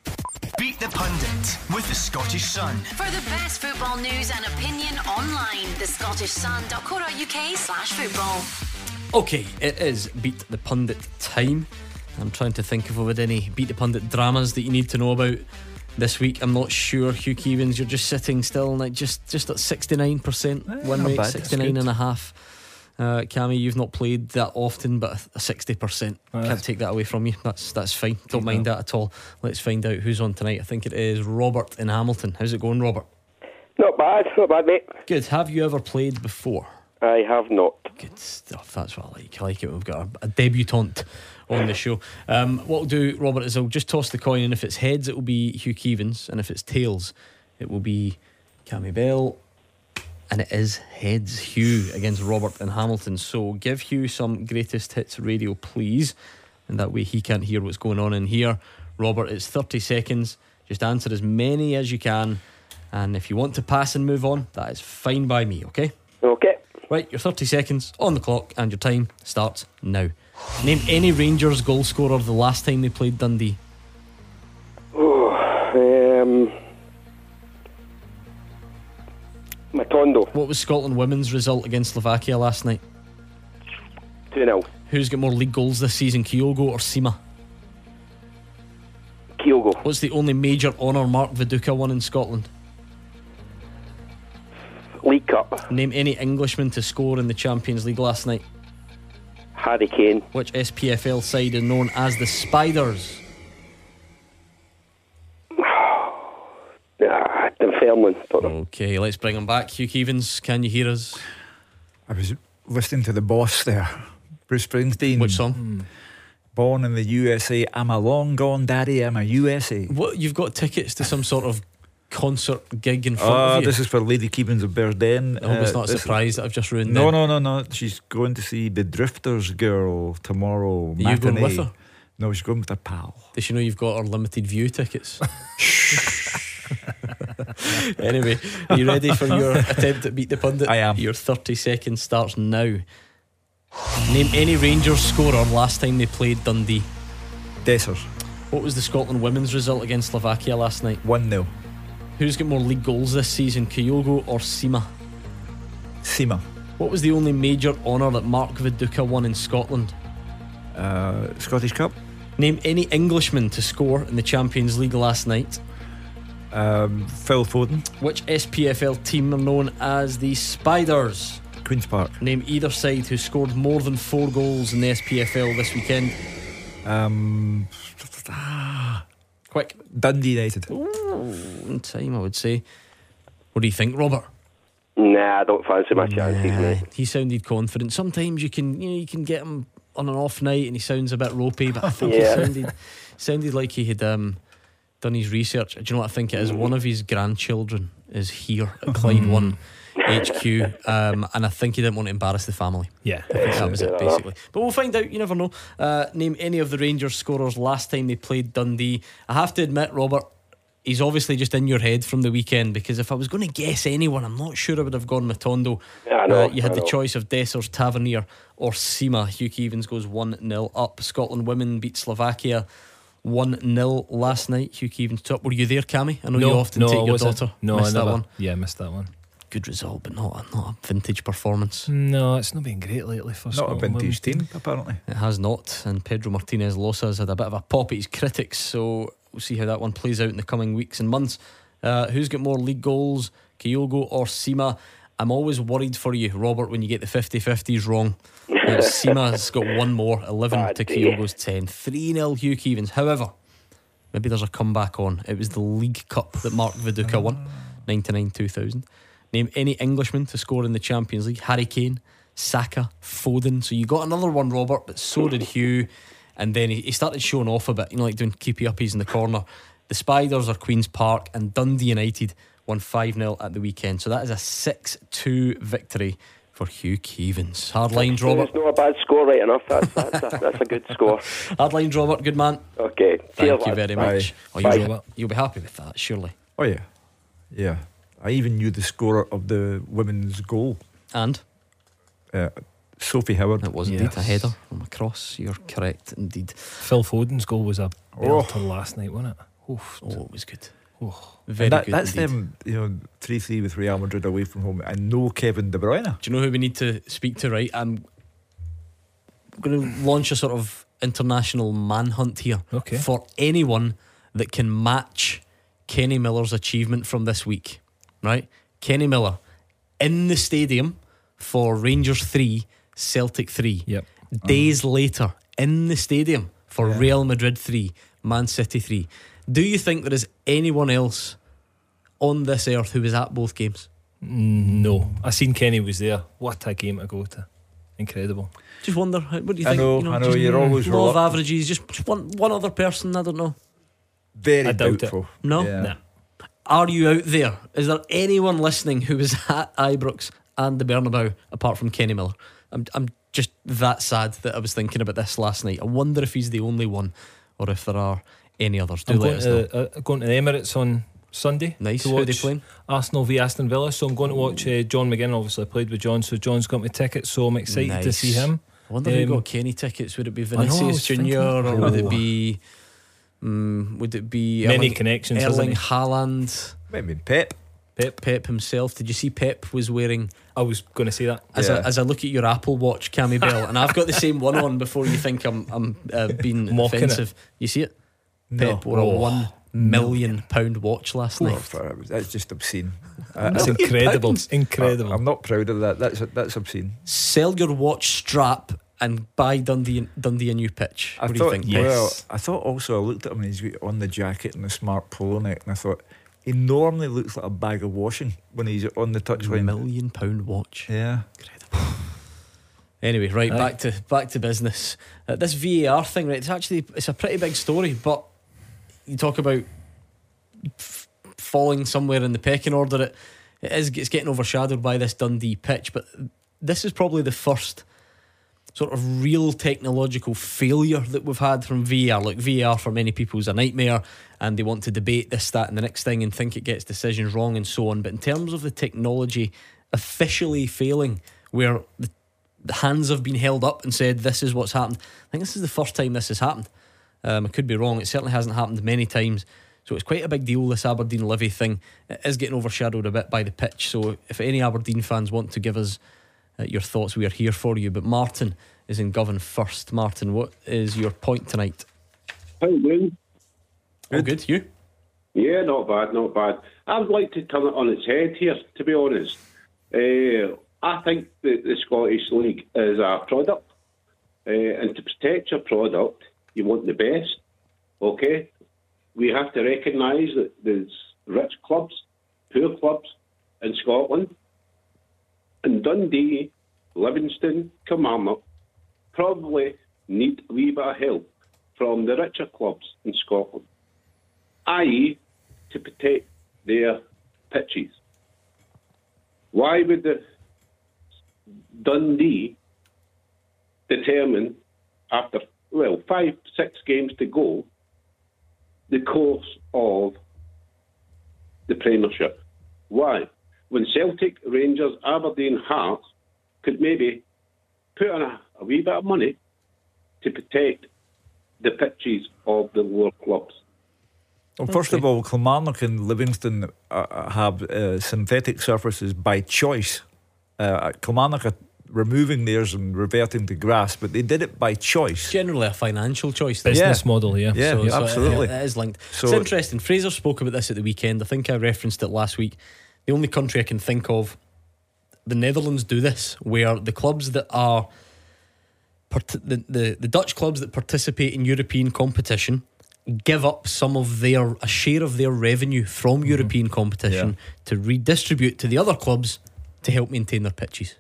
Beat the Pundit with the Scottish Sun. For the best football news and opinion online, the Scottish Sun dot co dot uk slash football. Okay, it is Beat the Pundit time. I'm trying to think if we've had any Beat the Pundit dramas that you need to know about this week. I'm not sure. Hugh Keevins, you're just sitting still, like just, just at sixty-nine percent win rate, sixty-nine and a half. Uh, Cammy, you've not played that often, but a sixty percent. Uh, Can't take that away from you. That's that's fine. Don't mind that at all. Let's find out who's on tonight. I think it is Robert in Hamilton. How's it going, Robert? Not bad, not bad, mate. Good. Have you ever played before? I have not. Good stuff. That's what I like. I like it. We've got a, a debutante on the show. Um, what we'll do, Robert, is I'll just toss the coin, and if it's heads, it will be Hugh Keevins, and if it's tails, it will be Cammy Bell. And it is heads. Hugh against Robert in Hamilton. So give Hugh some greatest hits radio, please, and that way he can't hear what's going on in here. Robert, it's thirty seconds. Just answer as many as you can, and if you want to pass and move on, that is fine by me. Okay? Okay. Right, your thirty seconds on the clock, and your time starts now. Name any Rangers goal scorer the last time they played Dundee. Oh, um, Matondo. What was Scotland women's result against Slovakia last night? two nil. Who's got more league goals this season, Kyogo or Sima? Kyogo. What's the only major honour Mark Viduka won in Scotland? League Cup. Name any Englishman to score in the Champions League last night. Harry Kane. Which S P F L side is known as the Spiders? Ah, Dunfermline. Don't know. Okay, let's bring him back. Hugh Keevins, can you hear us? I was listening to the boss there, Bruce Springsteen. Which song? Mm. Born in the U S A. I'm a long gone daddy. I'm a U S A. What, you've got tickets to some sort of concert gig in front uh, of you? This is for Lady Keevins of Bearden. I hope it's uh, not a surprise that I've just ruined. No, them. no, no, no. She's going to see the Drifters girl tomorrow. Are you going matinee. with her? No, she's going with her pal. Does she know you've got her limited view tickets? Anyway, are you ready for your attempt at Beat the Pundit? I am. Your thirty seconds starts now. Name any Rangers scorer last time they played Dundee. Dessers. What was the Scotland women's result against Slovakia last night? one nil. Who's got more league goals this season, Kyogo or Sima? Sima. What was the only major honour that Mark Viduka won in Scotland? Uh, Scottish Cup. Name any Englishman to score in the Champions League last night. Um, Phil Foden. Which S P F L team are known as the Spiders? Queen's Park. Name either side who scored more than four goals in the S P F L this weekend. Um, Quick. Dundee United. Ooh, in time, I would say. What do you think, Robert? Nah, I don't fancy my chances, Nah, mate. he sounded confident. Sometimes you can, you know, you can get him on an off night and he sounds a bit ropey, but I think Yeah. he sounded sounded like he had um, done his research. Do you know what I think it is? One of his grandchildren is here at Clyde One H Q, um, and I think he didn't want to embarrass the family. Yeah, I think that was it basically. But we'll find out. You never know. Uh, name any of the Rangers scorers last time they played Dundee. I have to admit, Robert, he's obviously just in your head from the weekend, because if I was going to guess anyone, I'm not sure I would have gone Matondo. Yeah, I know, uh, you had I the know. choice of Dessers, Tavernier or Sima. Hugh Keevins goes one nil up. Scotland women beat Slovakia one nil last night. Hugh Keevins top. Were you there, Cammy? I know no, you often no, take your wasn't. daughter. No, Missed I that never. one. Yeah, missed that one. Good result, but not, not a vintage performance. No, it's not been great lately for Not Scotland. a vintage women. team, apparently. It has not, and Pedro Martinez Losas had a bit of a pop at his critics, so we'll see how that one plays out in the coming weeks and months. Uh, who's got more league goals, Kyogo or Sima? I'm always worried for you, Robert, when you get the fifty-fifties wrong. uh, Sima's got one more, eleven Bad to day. Kyogo's ten. three nil Hugh Keevins. However, maybe there's a comeback on. It was the League Cup that Mark Viduka won, ninety-nine two thousand. Name any Englishman to score in the Champions League. Harry Kane, Saka, Foden. So you got another one, Robert, but so did Hugh. And then he, he started showing off a bit, you know, like doing keepy uppies in the corner. The Spiders are Queen's Park, and Dundee United won five nil at the weekend. So that is a six two victory for Hugh Keevins. Hard lines, Robert. It's not a bad score, right enough. That's, that's, a, that's a good score. Hard lines, Robert. Good man. Okay. Thank Cheers, you lad. very Bye. much. Oh, Bye. you'll, you'll be happy with that, surely. Oh, yeah. Yeah. I even knew the scorer of the women's goal. And? Uh, Sophie Howard. It was indeed Yes. a header from across. You're correct indeed. Phil Foden's goal was a Oh. belter last night, wasn't it? Oof. Oh, it was good. Oh. Very And that, good that's indeed. them, you know, three three with Real Madrid away from home, and no Kevin De Bruyne. Do you know who we need to speak to, right? I'm going to launch a sort of international manhunt here. Okay. For anyone that can match Kenny Miller's achievement from this week, right? Kenny Miller in the stadium for Rangers three, Celtic three. Yep. Days later in the stadium for Yeah. Real Madrid three, Man City three. Do you think there is anyone else on this earth who was at both games? Mm, No, I seen Kenny was there. What a game to go to! Incredible. Just wonder, how- what do you I think? know, you know, I know, just you're always law of reluctant. averages. Just, just one, one other person. I don't know. Very I doubt it. doubtful. No? Yeah. Nah. Are you out there? Is there anyone listening who was at Ibrox and the Bernabeu apart from Kenny Miller? I'm, I'm just that sad that I was thinking about this last night. I wonder if he's the only one, or if there are any others. Do I'm let going us know. to, uh, going to the Emirates on Sunday. Nice. To Who are they watch playing? Arsenal v Aston Villa. So I'm going to watch uh, John McGinn. Obviously, I played with John, so John's got me tickets. So I'm excited to Nice. see him. I wonder who Um, got Kenny tickets. Would it be know, I Vinicius was Junior thinking- or would it Oh. be? Um, would it be Many Erling, connections, Erling hasn't he? Haaland? Might be Pep. Pep, Pep himself. Did you see Pep was wearing? I was going to say that. As, Yeah. I, as I look at your Apple Watch, Cammy Bell, and I've got the same one on before you think I'm I'm uh, being Mocking it. offensive. You see it? No. Pep wore a Oh. one million pound watch last night. Oh, that's just obscene. Uh, That's I- incredible. pounds. Incredible. I'm not proud of that. That's that's obscene. Sell your watch strap and buy Dundee Dundee a new pitch. I What do thought, you think? Yes. well, I thought also I looked at him and he's got on the jacket and the smart polo neck, and I thought he normally looks like a bag of washing when he's on the touchline. Million pound watch. Yeah. Anyway, right, Aye. back to back to business. Uh, this V A R thing, right? It's actually it's a pretty big story, but you talk about f- falling somewhere in the pecking order. It, it is it's getting overshadowed by this Dundee pitch, but this is probably the first sort of real technological failure that we've had from V A R. Like V A R for many people is a nightmare, and they want to debate this, that, and the next thing, and think it gets decisions wrong and so on. But in terms of the technology officially failing, where the the hands have been held up and said this is what's happened, I think this is the first time this has happened. um, I could be wrong, it certainly hasn't happened many times, so it's quite a big deal, this Aberdeen Livy thing. It is getting overshadowed a bit by the pitch, so if any Aberdeen fans want to give us uh, your thoughts, we are here for you. But Martin is in Govan first. Martin, what is your point tonight? How you doing? Oh, good. You? Yeah, not bad, not bad. I would like to turn it on its head here, to be honest. Uh, I think that the Scottish League is a product, uh, and to protect your product, you want the best, okay? We have to recognise that there's rich clubs, poor clubs in Scotland, and Dundee, Livingston, Kilmarnock probably need a wee bit of help from the richer clubs in Scotland. that is to protect their pitches. Why would the Dundee determine after, well, five, six games to go, the course of the Premiership? Why? When Celtic, Rangers, Aberdeen, Hearts could maybe put on a, a wee bit of money to protect the pitches of the lower clubs. Well, first of all, Kilmarnock and Livingston uh, have uh, synthetic surfaces by choice. Uh, Kilmarnock are removing theirs and reverting to grass, but they did it by choice. Generally a financial choice. Business yeah. model, yeah. Yeah, so, yeah so absolutely. It, it is linked. So, it's interesting. Fraser spoke about this at the weekend. I think I referenced it last week. The only country I can think of, the Netherlands do this, where the clubs that are part- the, the, the Dutch clubs that participate in European competition give up some of their a share of their revenue from mm-hmm. European competition yeah. to redistribute to the other clubs to help maintain their pitches.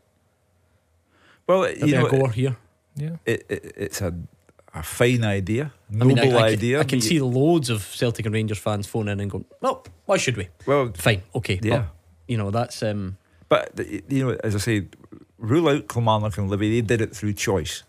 Well, That'd you know, a goer here. Yeah, it, it, it's a a fine idea, noble I mean, I, I idea. Can, I can see loads of Celtic and Rangers fans phone in and go, "Well, why should we?" Well, fine, okay, yeah. But, you know, that's. Um, but you know, as I say, rule out Kilmarnock and Livy. They did it through choice.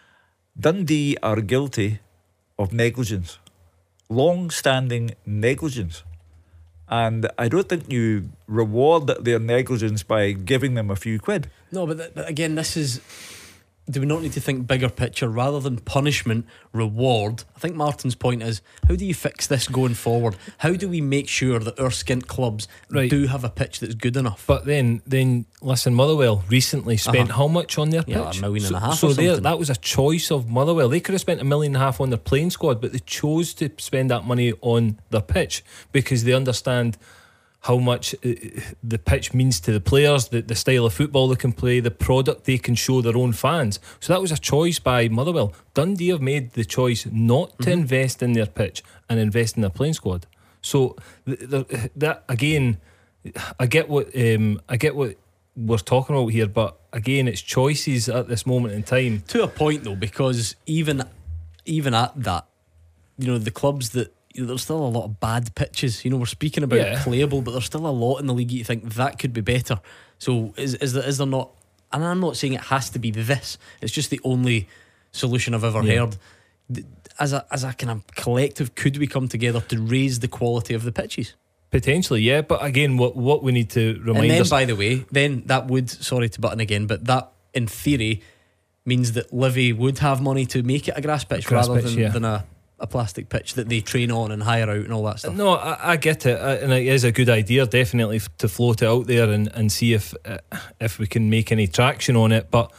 Dundee are guilty of negligence. Long-standing negligence, and I don't think you reward their negligence by giving them a few quid. No, but, th- but again, this is. Do we not need to think bigger picture rather than punishment, reward? I think Martin's point is, how do you fix this going forward? How do we make sure that our skint clubs right. do have a pitch that's good enough? But then, then listen, Motherwell recently spent uh-huh. how much on their yeah, pitch? A million so, and a half. So or there, that was a choice of Motherwell. They could have spent a million and a half on their playing squad, but they chose to spend that money on their pitch because they understand how much uh, the pitch means to the players, the, the style of football they can play, the product they can show their own fans. So that was a choice by Motherwell. Dundee have made the choice not to mm-hmm. invest in their pitch and invest in their playing squad. So th- th- that again, I get what um, I get what we're talking about here, but again, it's choices at this moment in time. To a point though, because even even at that, you know, the clubs that. There's still a lot of bad pitches. You know, we're speaking about yeah. playable, but there's still a lot in the league you think that could be better. So is is there, is there not? And I'm not saying it has to be this. It's just the only solution I've ever yeah. heard. As a as a kind of collective, could we come together to raise the quality of the pitches? Potentially, yeah. But again, what what we need to remind and then, us. by the way, then that would sorry to button again, but that in theory means that Livy would have money to make it a grass pitch grass rather pitch, than, yeah. than a. a plastic pitch that they train on and hire out and all that stuff. No, I, I get it, uh, and it is a good idea definitely f- to float it out there and, and see if uh, if we can make any traction on it. But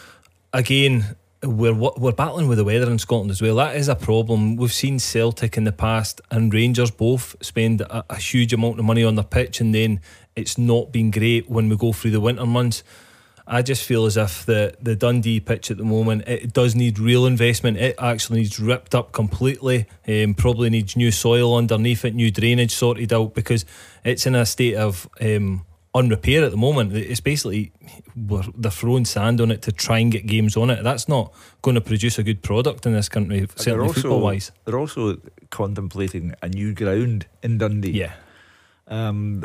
again, we're we're battling with the weather in Scotland as well. That is a problem. We've seen Celtic in the past and Rangers both spend a, a huge amount of money on their pitch, and then it's not been great when we go through the winter months. I just feel as if the, the Dundee pitch at the moment, it does need real investment. It actually needs ripped up completely. Um, probably needs new soil underneath it, new drainage sorted out, because it's in a state of um, unrepair at the moment. It's basically we're, they're throwing sand on it to try and get games on it. That's not going to produce a good product in this country, certainly football wise. They're also contemplating a new ground in Dundee. Yeah. Um,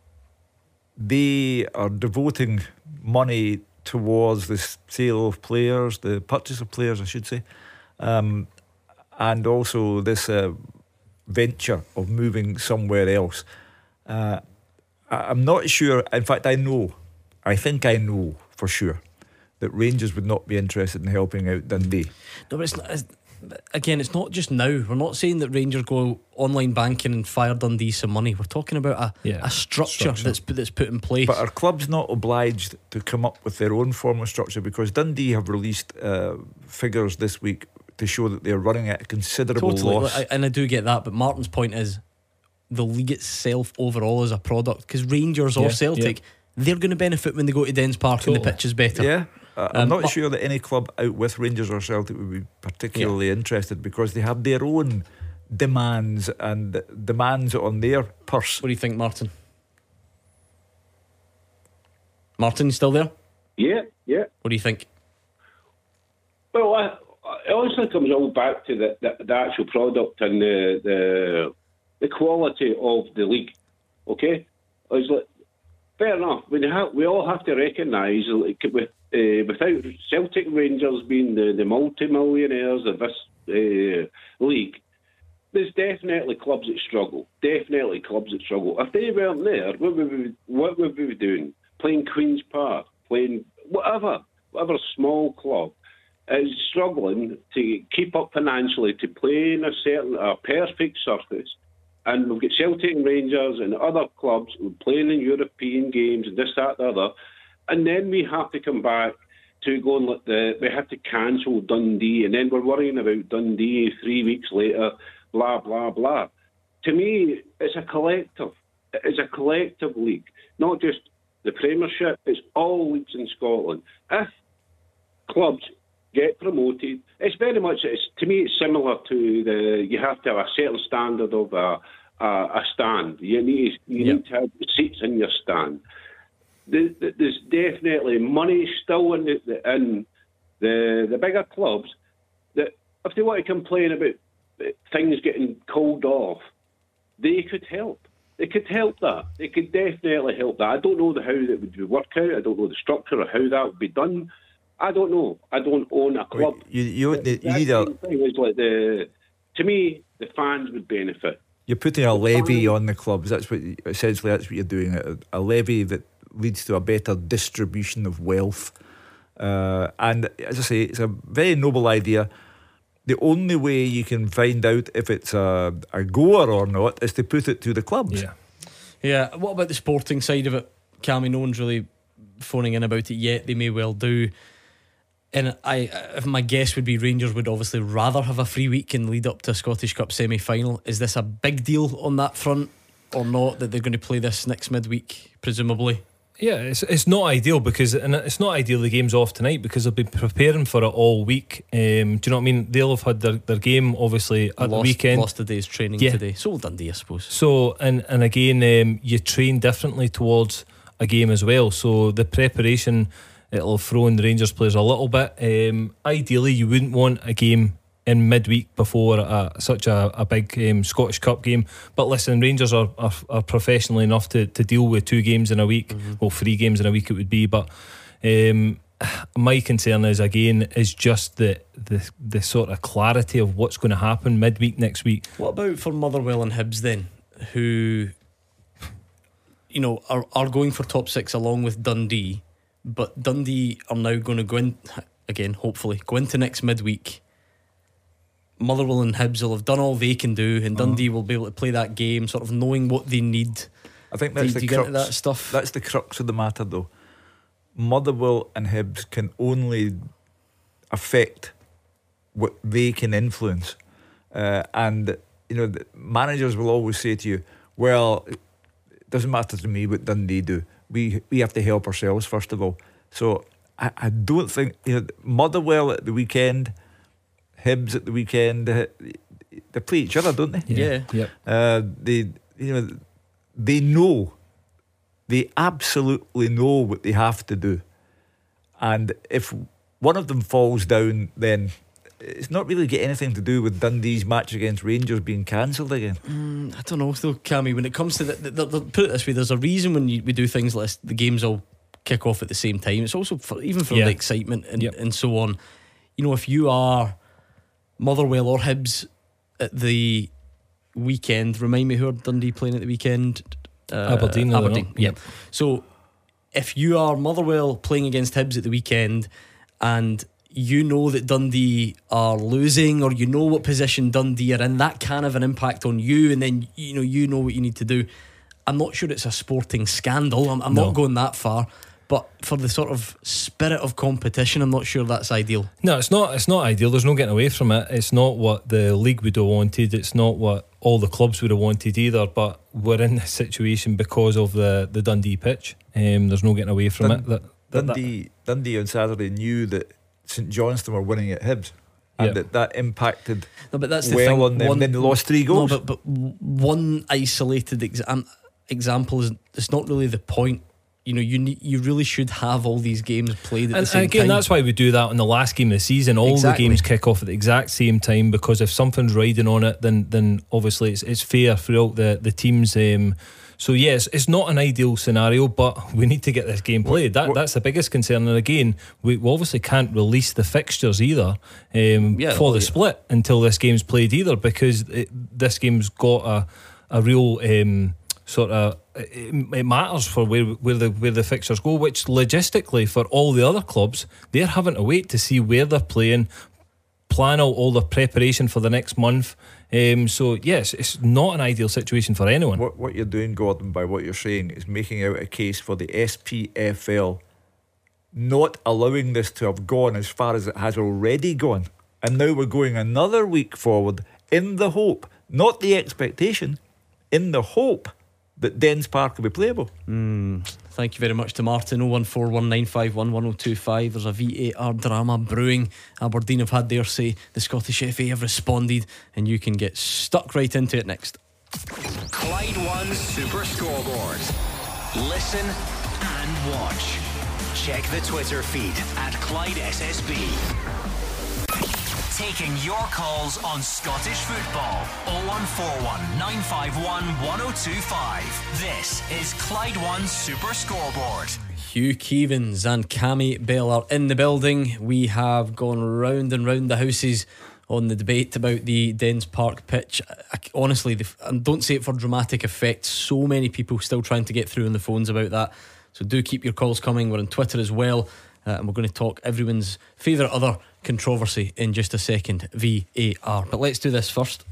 they are devoting money towards the sale of players, the purchase of players, I should say, um, and also this uh, venture of moving somewhere else. Uh, I, I'm not sure. In fact, I know, I think I know for sure that Rangers would not be interested in helping out Dundee. No, but it's not. It's, again, it's not just now. We're not saying that Rangers go online banking and fire Dundee some money. We're talking about a, yeah. a structure, structure that's that's put in place. But are clubs not obliged to come up with their own form of structure? Because Dundee have released uh, figures this week to show that they're running at a considerable totally. loss. I, and I do get that, but Martin's point is the league itself overall is a product, because Rangers or yeah, Celtic, yeah. they're going to benefit when they go to Dens Park totally. and the pitch is better. Yeah. Uh, I'm Um, not but- sure that any club out with Rangers or Celtic would be particularly interested, because they have their own demands and demands on their purse. What do you think, Martin? Martin, you still there? Yeah, yeah. What do you think? Well, I, it also comes all back to the, the, the actual product and the, the the quality of the league. Okay, it's like, fair enough. We have, we all have to recognise, like, with, uh, without Celtic Rangers being the, the multi-millionaires of this uh, league, there's definitely clubs that struggle. Definitely clubs that struggle. If they weren't there, what would we, what would we be doing? Playing Queen's Park, playing whatever, whatever small club is struggling to keep up financially, to play in a certain, a perfect surface. And we've got Celtic and Rangers and other clubs playing in European games and this, that, the other. And then we have to come back to go and let the, we have to cancel Dundee. And then we're worrying about Dundee three weeks later, blah, blah, blah. To me, it's a collective. It's a collective league, not just the Premiership. It's all leagues in Scotland. If clubs get promoted, it's very much, it's, to me, it's similar to the, you have to have a certain standard of a, a, a stand. You need you yep. need to have seats in your stand. The, the, there's definitely money still in the, the, in the, the bigger clubs that if they want to complain about things getting called off, they could help. They could help that. They could definitely help that. I don't know the, how that would work out. I don't know the structure or how that would be done. I don't know. I don't own a club. You, you, you, you need a. Thing is like the, to me, the fans would benefit. You're putting a levy on the clubs. That's what essentially that's what you're doing. A, a levy that leads to a better distribution of wealth. Uh, and as I say, it's a very noble idea. The only way you can find out if it's a, a goer or not is to put it to the clubs. Yeah. Yeah. What about the sporting side of it, Cammy? No one's really phoning in about it yet. They may well do. And I, if my guess would be Rangers would obviously rather have a free week and lead up to a Scottish Cup semi-final. Is this a big deal on that front or not, that they're going to play this next midweek, presumably? Yeah, it's it's not ideal because, and it's not ideal the game's off tonight because they'll be preparing for it all week. Um, do you know what I mean? They'll have had their, their game obviously at lost, the weekend. Lost a day's training yeah. today. So Dundee, I suppose. So and and again, um, you train differently towards a game as well. So the preparation, it'll throw in the Rangers players a little bit. Um, ideally, you wouldn't want a game in midweek before a, such a, a big um, Scottish Cup game. But listen, Rangers are, are, are professional enough to, to deal with two games in a week. Mm-hmm. Well, three games in a week it would be. But um, my concern is, again, is just the, the, the sort of clarity of what's going to happen midweek next week. What about for Motherwell and Hibs then, who, you know, are, are going for top six along with Dundee? But Dundee are now going to go in, again, hopefully, go into next midweek. Motherwell and Hibs will have done all they can do, and Dundee uh-huh. will be able to play that game, sort of knowing what they need. I think that's do, the do you crux. Get that stuff? That's the crux of the matter, though. Motherwell and Hibs can only affect what they can influence, uh, and you know, the managers will always say to you, "Well, it doesn't matter to me what Dundee do. We we have to help ourselves first of all." So I, I don't think, you know, Motherwell at the weekend, Hibs at the weekend, uh, they play each other, don't they? Yeah. Yep. Uh, they you know they know, they absolutely know what they have to do, and if one of them falls down, then it's not really got anything to do with Dundee's match against Rangers being cancelled again. Mm, I don't know, though, Cammy. When it comes to the, the, the, the, put it this way, there's a reason when you, we do things like this, the games all kick off at the same time. It's also for, even for yeah. the excitement and, yep. and so on. You know, if you are Motherwell or Hibs at the weekend, remind me who are Dundee playing at the weekend? Uh, Aberdeen. Aberdeen. Yep. So if you are Motherwell playing against Hibs at the weekend, and you know that Dundee are losing, or you know what position Dundee are in, that can have an impact on you, and then you know you know what you need to do. I'm not sure it's a sporting scandal. I'm, I'm no. not going that far, but for the sort of spirit of competition, I'm not sure that's ideal. No, it's not. It's not ideal. There's no getting away from it. It's not what the league would have wanted. It's not what all the clubs would have wanted either. But we're in this situation because of the, the Dundee pitch. Um, there's no getting away from Dun- it. That, that, Dundee, that. Dundee on Saturday knew that St Johnstone were winning at Hibs, and yep. that that impacted no, but that's the well thing. on them. One, then they lost three goals. No, but, but one isolated exam, example is it's not really the point you know, you need, you really should have all these games played at and, the same and again, time. that's why we do that on the last game of the season. All Exactly. the games kick off at the exact same time, because if something's riding on it, then then obviously it's, it's fair throughout the the teams. Um, so yes, it's not an ideal scenario, but we need to get this game played. That that's the biggest concern. And again, we, we obviously can't release the fixtures either um, Yeah, for well, the yeah. split until this game's played either, because it, this game's got a a real um, sort of it, it matters for where where the where the fixtures go, which logistically for all the other clubs, they're having to wait to see where they're playing, plan out all the preparation for the next month. Um, so yes, it's not an ideal situation for anyone. What what you're doing, Gordon, by what you're saying, is making out a case for the S P F L not allowing this to have gone as far as it has already gone, and now we're going another week forward in the hope, not the expectation, in the hope that Dens Park will be playable. Mm, thank you very much to Martin. oh one four one nine five one one oh two five. There's a V A R drama brewing. Aberdeen have had their say, the Scottish F A have responded, and you can get stuck right into it next. Clyde One Super Scoreboard. Listen and watch. Check the Twitter feed at Clyde S S B. Taking your calls on Scottish football. oh one four one nine five one one oh two five. This is Clyde One Super Scoreboard. Hugh Keevins and Cammy Bell are in the building. We have gone round and round the houses on the debate about the Dens Park pitch. I, honestly, the, and don't say it for dramatic effect, so many people still trying to get through on the phones about that. So do keep your calls coming. We're on Twitter as well, uh, and we're going to talk everyone's favourite other controversy in just a second, V A R. But let's do this first.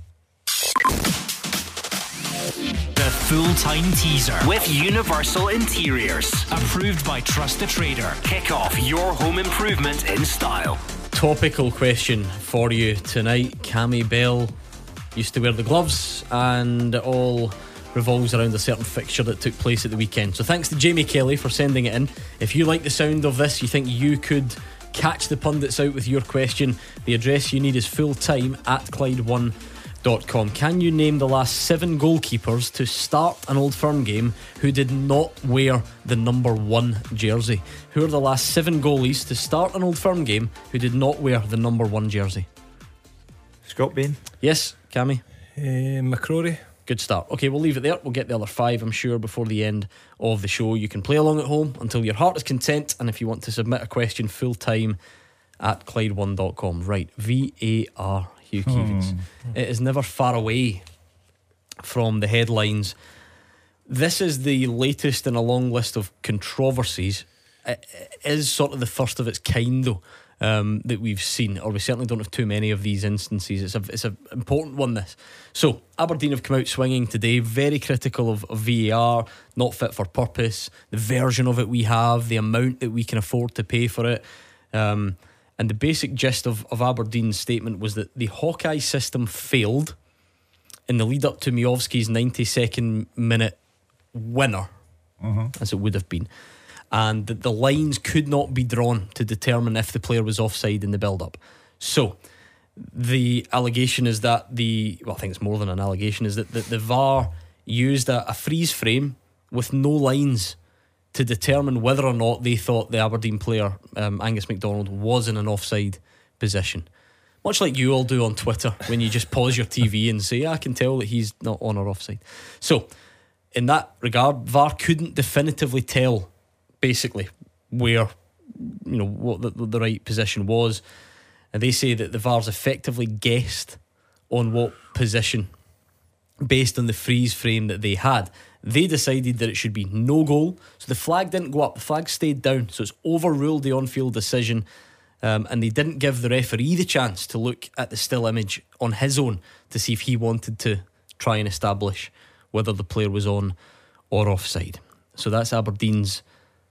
The full-time teaser with Universal Interiors. Approved by Trust the Trader. Kick off your home improvement in style. Topical question for you tonight. Cammy Bell used to wear the gloves, and it all revolves around a certain fixture that took place at the weekend. So thanks to Jamie Kelly for sending it in. If you like the sound of this, you think you could catch the pundits out with your question, the address you need is fulltime at Clyde one dot com. Can you name the last seven goalkeepers to start an Old Firm game who did not wear the number one jersey? Who are the last seven goalies to start an Old Firm game who did not wear the number one jersey? Scott Bain. Yes, Cammy. uh, McCrory. Good start. Okay, we'll leave it there. We'll get the other five, I'm sure, before the end of the show. You can play along at home until your heart is content, and if you want to submit a question, full time at Clyde one dot com. Right, V A R, Hugh Keevins. Hmm. It is never far away from the headlines. This is the latest in a long list of controversies. It is sort of the first of its kind, though, um, that we've seen, or we certainly don't have too many of these instances. It's a it's an important one, this. So Aberdeen have come out swinging today, very critical of, of V A R, not fit for purpose, the version of it we have, the amount that we can afford to pay for it. Um, and the basic gist of, of Aberdeen's statement was that the Hawkeye system failed in the lead up to Miovski's ninety-second minute winner, uh-huh. as it would have been, and that the lines could not be drawn to determine if the player was offside in the build-up. So the allegation is that the well I think it's more than an allegation is that the, the V A R used a, a freeze frame with no lines to determine whether or not they thought the Aberdeen player um, Angus MacDonald was in an offside position, much like you all do on Twitter when you just pause your T V and say, I can tell that he's not on or offside. So in that regard, V A R couldn't definitively tell basically where, you know, what the, the right position was, and they say that the V A R's effectively guessed on what position based on the freeze frame that they had. They decided that it should be no goal, so the flag didn't go up, the flag stayed down, so it's overruled the on-field decision, um, and they didn't give the referee the chance to look at the still image on his own to see if he wanted to try and establish whether the player was on or offside. So that's Aberdeen's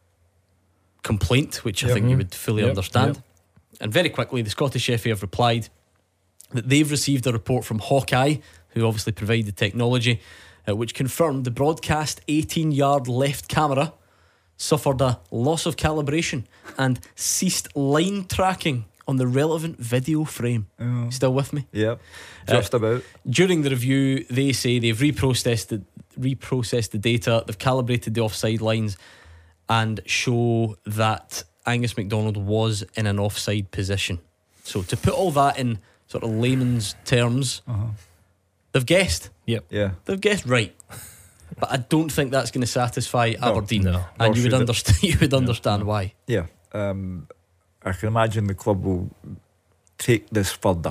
complaint, which I Yep. think you would fully Yep. understand. Yep. And very quickly, the Scottish F A have replied that they've received a report from Hawkeye, who obviously provide the technology, uh, which confirmed the broadcast eighteen yard left camera suffered a loss of calibration and ceased line tracking on the relevant video frame. Oh. Still with me? Yep, just Uh, about. During the review, they say they've reprocessed the, reprocessed the data, they've calibrated the offside lines, and show that Angus MacDonald was in an offside position. So to put all that in sort of layman's terms, uh-huh. they've guessed. Yep. Yeah. They've guessed right. But I don't think that's going to satisfy No, Aberdeen. no. And Nor you would should it. understand you would understand why. Yeah. Um, I can imagine the club will take this further.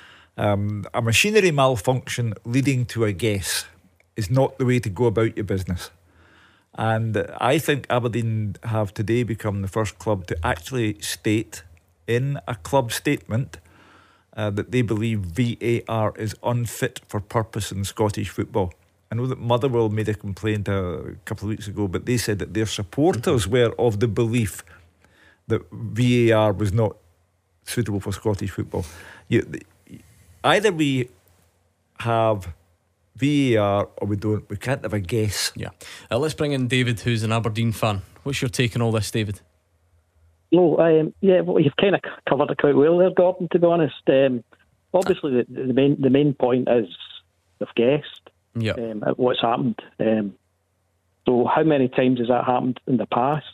Um, a machinery malfunction leading to a guess is not the way to go about your business. And I think Aberdeen have today become the first club to actually state in a club statement uh, that they believe V A R is unfit for purpose in Scottish football. I know that Motherwell made a complaint a couple of weeks ago, but they said that their supporters were of the belief that V A R was not suitable for Scottish football. You, either we have V A R or we don't. We can't have a guess. Yeah. Uh, let's bring in David, who's an Aberdeen fan. What's your take on all this, David? No, um, yeah, well, you've kind of covered it quite well there, Gordon. To be honest, um, obviously the, the main the main point is they've guessed yeah. um, at what's happened. Um, so how many times has that happened in the past?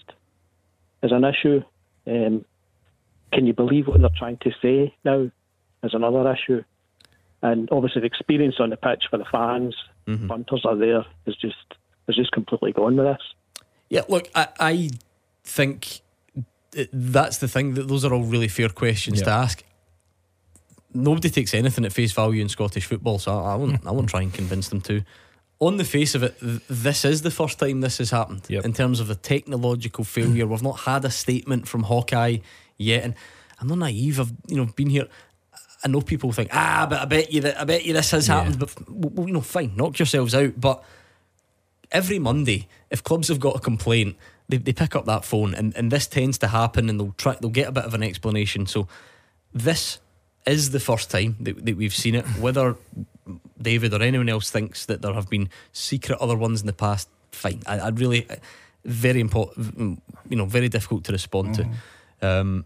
Is an issue. Um, can you believe what they're trying to say now? Is another issue. And obviously the experience on the pitch for the fans, mm-hmm. punters are there, is just is just completely gone with this. Yeah, look, I, I think that's the thing, that those are all really fair questions yeah. to ask. Nobody takes anything at face value in Scottish football, so I, I won't I won't try and convince them to. On the face of it, th- this is the first time this has happened. Yep. In terms of a technological failure. We've not had a statement from Hawkeye yet, and I'm not naive. I've you know been here. I know people think, ah, but I bet you that I bet you this has Yeah. happened. But well, you know, fine, knock yourselves out. But every Monday, if clubs have got a complaint, they they pick up that phone, and, and this tends to happen, and they'll try they'll get a bit of an explanation. So this is the first time that, that we've seen it. Whether David or anyone else thinks that there have been secret other ones in the past, fine. I, I really very important, you know, very difficult to respond mm. to. Um,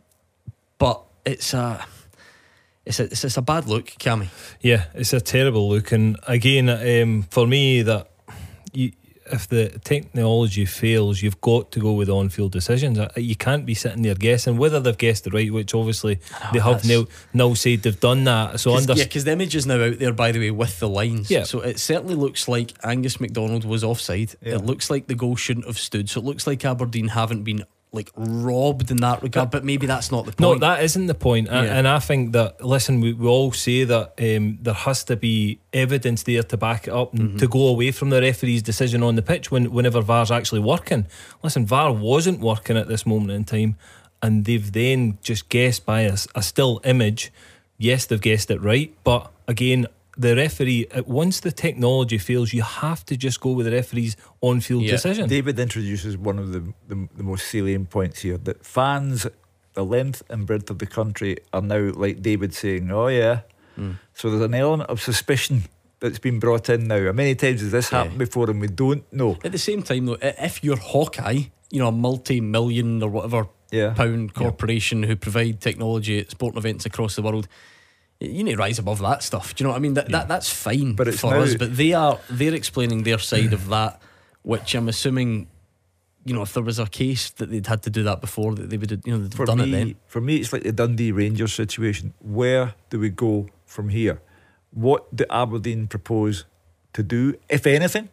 but it's a. It's a, it's, it's a bad look, Cammy. Yeah, it's a terrible look. And again, um, for me, that you, if the technology fails, you've got to go with on-field decisions. You can't be sitting there guessing whether they've guessed it right, which obviously oh, they have now, now said they've done that. So Cause, under- yeah, because the image is now out there, by the way, with the lines. Yeah. So it certainly looks like Angus MacDonald was offside. Yeah. It looks like the goal shouldn't have stood. So it looks like Aberdeen haven't been like robbed in that regard, but maybe that's not the point. No, that isn't the point. Yeah. And I think that, listen, we, we all say that um, there has to be evidence there to back it up and mm-hmm. to go away from the referee's decision on the pitch when, whenever V A R's actually working. Listen, V A R wasn't working at this moment in time, and they've then just guessed by a, a still image. Yes, they've guessed it right, but again, the referee, once the technology fails, you have to just go with the referee's on-field yeah. decision. David introduces one of the, the the most salient points here, that fans, the length and breadth of the country, are now, like David, saying, oh yeah. Mm. So there's an element of suspicion that's been brought in now. How many times has this yeah. happened before and we don't know? At the same time though, if you're Hawkeye, you know, a multi-million or whatever yeah. pound corporation yeah. who provide technology at sporting events across the world, you need to rise above that stuff. Do you know what I mean? That, yeah. that that's fine but it's for now, us. But they are they're explaining their side of that, which I'm assuming, you know, if there was a case that they'd had to do that before, that they would have, you know, they'd have done me, it then. For me, it's like the Dundee Rangers situation. Where do we go from here? What do Aberdeen propose to do, if anything,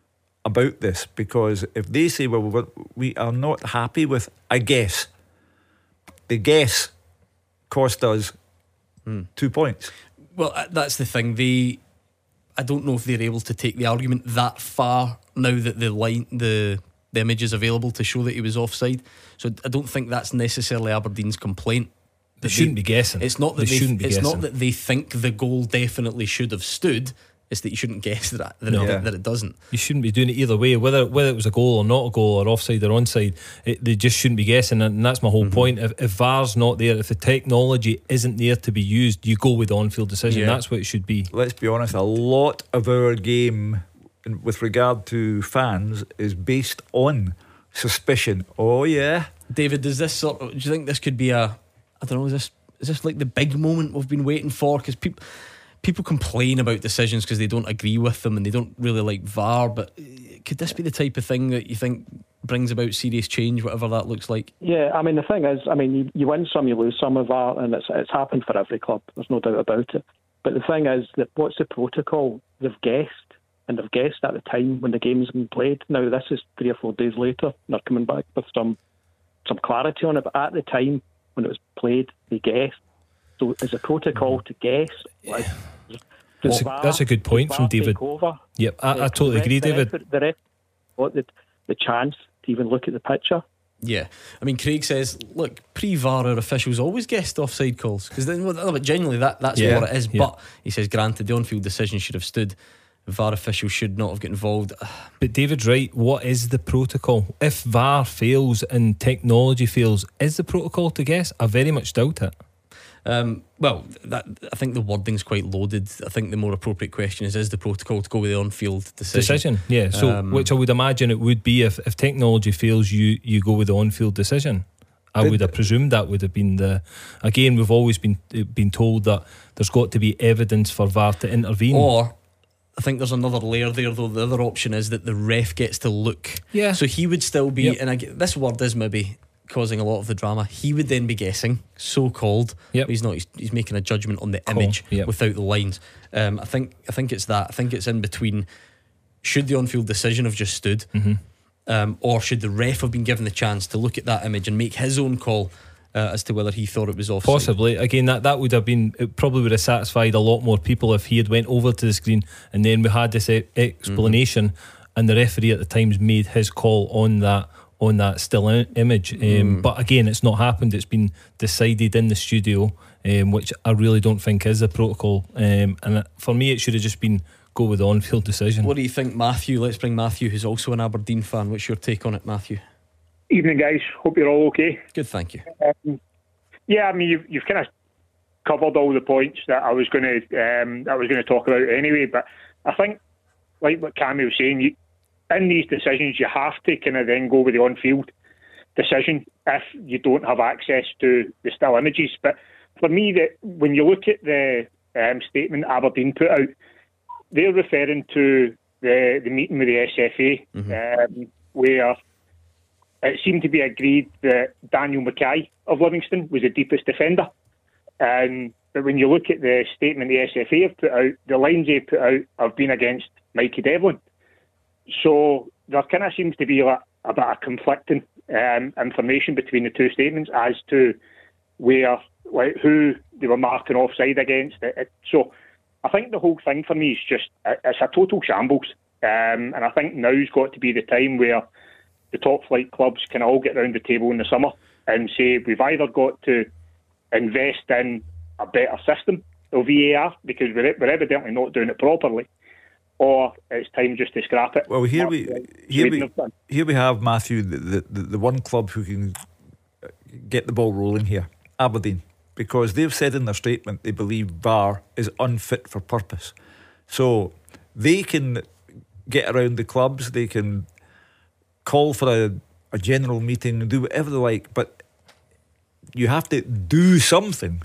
about this? Because if they say, well, we are not happy with a guess, the guess cost us Mm. two points. Well, that's the thing. They, I don't know if they're able to take the argument that far now that the line, the the image is available to show that he was offside. So I don't think that's necessarily Aberdeen's complaint. They shouldn't be guessing. It's not that they, they shouldn't be It's guessing. not that they think the goal definitely should have stood. It's that you shouldn't guess that that, no. it, that it doesn't. You shouldn't be doing it either way, whether whether it was a goal or not a goal, or offside or onside. It, they just shouldn't be guessing, and that's my whole mm-hmm. point. If, if V A R's not there, if the technology isn't there to be used, you go with the on-field decision. Yeah. That's what it should be. Let's be honest, a lot of our game with regard to fans is based on suspicion. Oh yeah, David, does this sort of, do you think this could be a, I don't know, is this is this like the big moment we've been waiting for? Because people people complain about decisions because they don't agree with them and they don't really like V A R, but could this be the type of thing that you think brings about serious change, whatever that looks like. Yeah, I mean, the thing is, I mean, you, you win some, you lose some of that, and it's it's happened for every club. There's no doubt about it. But the thing is that what's the protocol? They've guessed, and they've guessed at the time when the game's been played. Now, this is three or four days later, and they're coming back with some some clarity on it. But at the time when it was played, they guessed. So is the protocol to guess? Like, That's a, that's a good point from David. Yep, I, I totally agree, David. The ref got the, the chance to even look at the picture. Yeah, I mean, Craig says, look, pre-V A R our officials always guessed offside calls because then, well, but genuinely that, that's Yeah, what it is. yeah. But he says, granted, the on-field decision should have stood. V A R officials should not have got involved. But David's right. What is the protocol? If V A R fails and technology fails, is the protocol to guess? I very much doubt it. Um, well, that, I think the wording's quite loaded. I think the more appropriate question is: is the protocol to go with the on-field decision? Decision, yeah. So, Um, which I would imagine it would be if, if technology fails, you you go with the on-field decision. I would have presumed that would have been the. Again, we've always been been told that there's got to be evidence for V A R to intervene. Or I think there's another layer there, though. The other option is that the ref gets to look. Yeah. So he would still be, Yep. and I, get- this word is maybe causing a lot of the drama. He would then be guessing, so called. Yep. He's not. He's, he's making a judgment on the Call, image yep. without the lines. Um, I think. I think it's that. I think it's in between. Should the on-field decision have just stood, Mm-hmm. um, or should the ref have been given the chance to look at that image and make his own call uh, as to whether he thought it was offside? Possibly. Again, that, that would have been, it probably would have satisfied a lot more people if he had went over to the screen and then we had this e- explanation and the referee at the time's made his call on that on that still i- image. Um, Mm. But again, it's not happened. It's been decided in the studio, um, which I really don't think is a protocol. Um, and it- for me, it should have just been go with the on-field decision. What do you think, Matthew? Let's bring Matthew, who's also an Aberdeen fan. What's your take on it, Matthew? Evening, guys. Hope you're all okay. Good, thank you. Um, yeah, I mean, you've, you've kind of covered all the points that I was going to um, I was going to talk about anyway. But I think, like what Cammy was saying, you, in these decisions, you have to kind of then go with the on-field decision if you don't have access to the still images. But for me, that when you look at the um, statement Aberdeen put out, they're referring to the the meeting with the S F A, um, where it seemed to be agreed that Daniel Mackay of Livingston was the deepest defender. And but when you look at the statement the S F A have put out, the lines they put out have been against Mikey Devlin. So there kind of seems to be like a bit of conflicting um, information between the two statements as to where, like, who they were marking offside against. It, it, so I think the whole thing for me is just, it's a total shambles. Um, and I think now's got to be the time where the top flight clubs can all get round the table in the summer and say we've either got to invest in a better system of V A R because we're, we're evidently not doing it properly, or it's time just to scrap it. Well, here we here we here we have Matthew, the, the the one club who can get the ball rolling here, Aberdeen, because they've said in their statement they believe V A R is unfit for purpose. So they can get around the clubs, they can call for a, a general meeting, do whatever they like, but you have to do something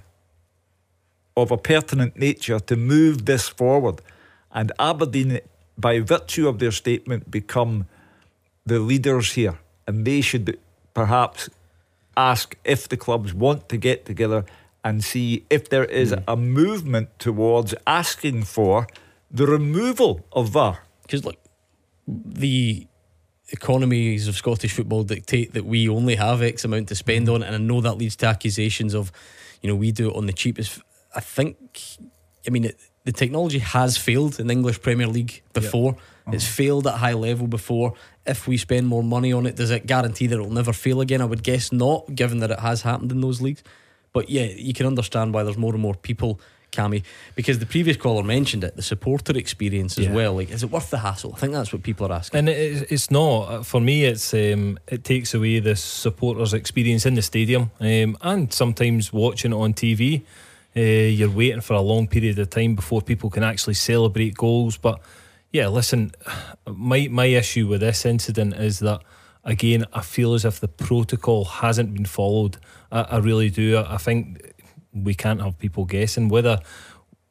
of a pertinent nature to move this forward. And Aberdeen, by virtue of their statement, become the leaders here. And they should perhaps ask if the clubs want to get together and see if there is mm. a movement towards asking for the removal of V A R. Because, look, the economies of Scottish football dictate that we only have X amount to spend on it, and I know that leads to accusations of, you know, we do it on the cheapest. I think, I mean, it, the technology has failed in the English Premier League before. Yep. Uh-huh. It's failed at high level before. If we spend more money on it, does it guarantee that it'll never fail again? I would guess not, given that it has happened in those leagues. But yeah, you can understand why there's more and more people, Cammy, because the previous caller mentioned it, the supporter experience as yeah. well. Like, is it worth the hassle? I think that's what people are asking. And it, it's not. For me, it's um, it takes away the supporters' experience in the stadium, um, and sometimes watching it on T V. Uh, you're waiting for a long period of time before people can actually celebrate goals. But yeah, listen, my my issue with this incident is that, again, I feel as if the protocol hasn't been followed. I, I really do. I, I think we can't have people guessing whether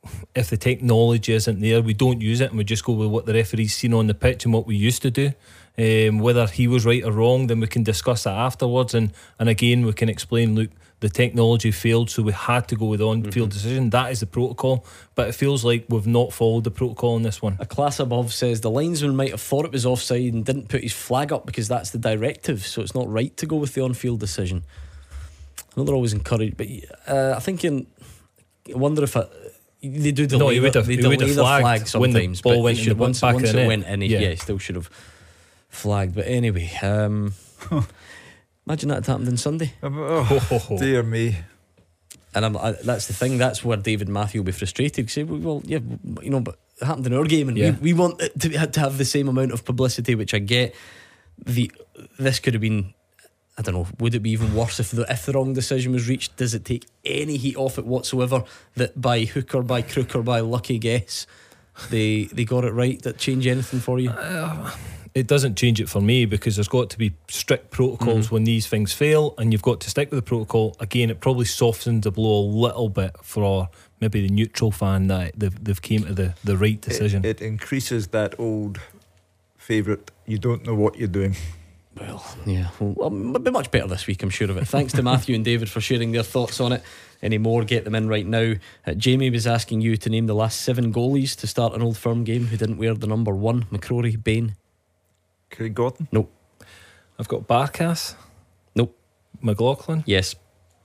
if the technology isn't there, we don't use it and we just go with what the referee's seen on the pitch and what we used to do. Um, whether he was right or wrong, then we can discuss that afterwards, and, and again we can explain, look, the technology failed, so we had to go with on-field mm-hmm. decision. That is the protocol, but it feels like we've not followed the protocol on this one. A class above says the linesman might have thought it was offside and didn't put his flag up because that's the directive, so it's not right to go with the on-field decision. I know they're always encouraged, but uh, I think in, I wonder if I, they do delay, no, he would have, they he delay would have the flagged flag sometimes, when the ball but went should, in the once, back once of the it net. went in, he, yeah. yeah, he still should have flagged. But anyway, um, imagine that had happened on Sunday. Oh, dear me. And I'm, I, that's the thing. That's where David Matthew will be frustrated. Say, well, yeah, you know, but it happened in our game, and yeah. we, we want it to, to have the same amount of publicity, which I get. The this could have been, I don't know, would it be even worse if the if the wrong decision was reached? Does it take any heat off it whatsoever that by hook or by crook or by lucky guess they they got it right? That change anything for you? Uh, it doesn't change it for me, because there's got to be strict protocols mm-hmm. when these things fail, and you've got to stick with the protocol. Again, it probably softens the blow a little bit for maybe the neutral fan that they've, they've came to the, the right decision. It, it increases that old favourite, you don't know what you're doing. Well, yeah, well, it'll be much better this week, I'm sure of it. Thanks to Matthew and David for sharing their thoughts on it. Any more, get them in right now. uh, Jamie was asking you to name the last seven goalies to start an Old Firm game who didn't wear the number one. McCrory, Bain, Craig Gordon? Nope. I've got Barkas. Nope. McLaughlin? Yes.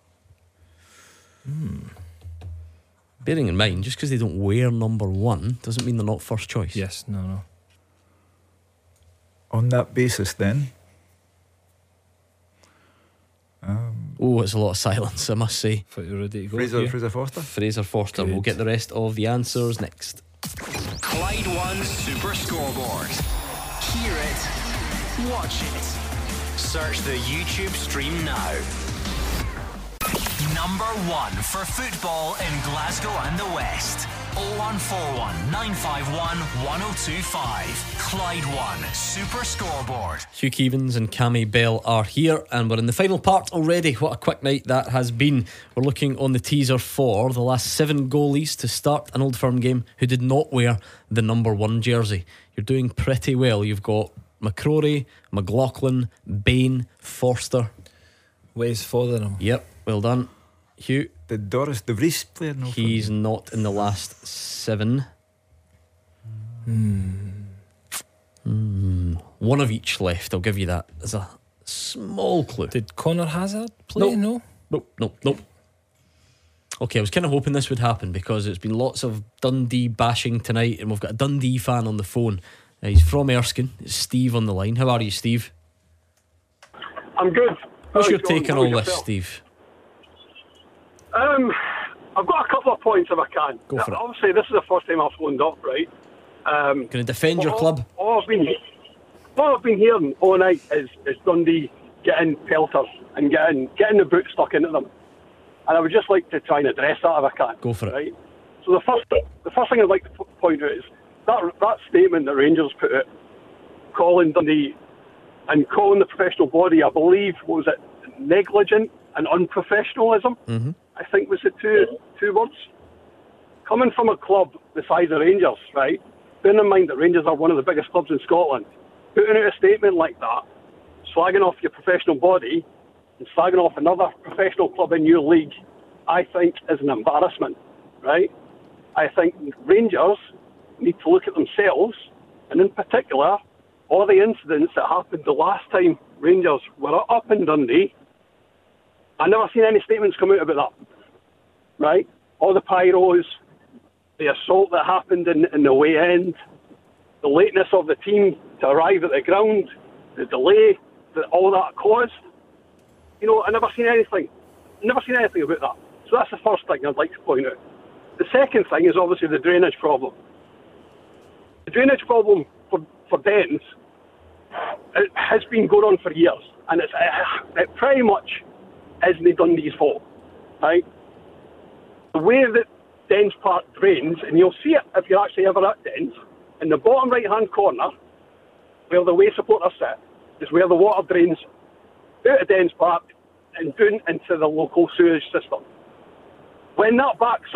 Hmm. Bearing in mind, just because they don't wear number one doesn't mean they're not first choice. Yes, no, no. On that basis, then. Um, oh, it's a lot of silence, I must say. You're ready to go. Fraser, here. Fraser Forster? Fraser Forster. Good. We'll get the rest of the answers next. Clyde One Super Scoreboard. Hear it, watch it. Search the YouTube stream now. Number one for football in Glasgow and the West. oh one four one, nine five one, one oh two five. Clyde One Super Scoreboard. Hugh Keevins and Cammy Bell are here, and we're in the final part already. What a quick night that has been. We're looking on the teaser for the last seven goalies to start an Old Firm game who did not wear the number one jersey. You're doing pretty well. You've got McCrory, McLaughlin, Bain, Forster. Wes Fotherham. Yep, well done, Hugh. Did Doris De Vries play in He's not in the last seven. Hmm. Hmm. One of each left, I'll give you that as a small clue. Did Connor Hazard play? Nope. No. Nope, nope, nope. Okay, I was kind of hoping this would happen because it's been lots of Dundee bashing tonight, and we've got a Dundee fan on the phone. Uh, he's from Erskine. It's Steve on the line. How are you, Steve? I'm good. What's How your going? take on How all yourself? this, Steve? Um, I've got a couple of points if I can. Go for it. Obviously, this is the first time I've phoned up, right? Um, Going to defend your all, club? All I've been, all I've been hearing all night is, is Dundee getting pelters and getting getting the boot stuck into them, and I would just like to try and address that if I can. Go for it. Right. So the first the first thing I'd like to p- point out is that that statement that Rangers put out, calling Dundee and calling the professional body, I believe, what was it, negligent and unprofessionalism. Mm-hmm. I think was the two two words. Coming from a club the size of Rangers, right? Bearing in mind that Rangers are one of the biggest clubs in Scotland, putting out a statement like that, slagging off your professional body and slagging off another professional club in your league, I think is an embarrassment, right? I think Rangers need to look at themselves, and in particular, all the incidents that happened the last time Rangers were up in Dundee. I've never seen any statements come out about that, right? All the pyros, the assault that happened in, in the way end, the lateness of the team to arrive at the ground, the delay that all that caused. You know, I've never seen anything. Never seen anything about that. So that's the first thing I'd like to point out. The second thing is obviously the drainage problem. The drainage problem for, for Dens it has been going on for years, and it's, it pretty much isn't Dundee's fault, right? The way that Dens Park drains, and you'll see it if you're actually ever at Dens, in the bottom right-hand corner, where the way supporters sit, is where the water drains out of Dens Park and down into the local sewage system. When that backs up,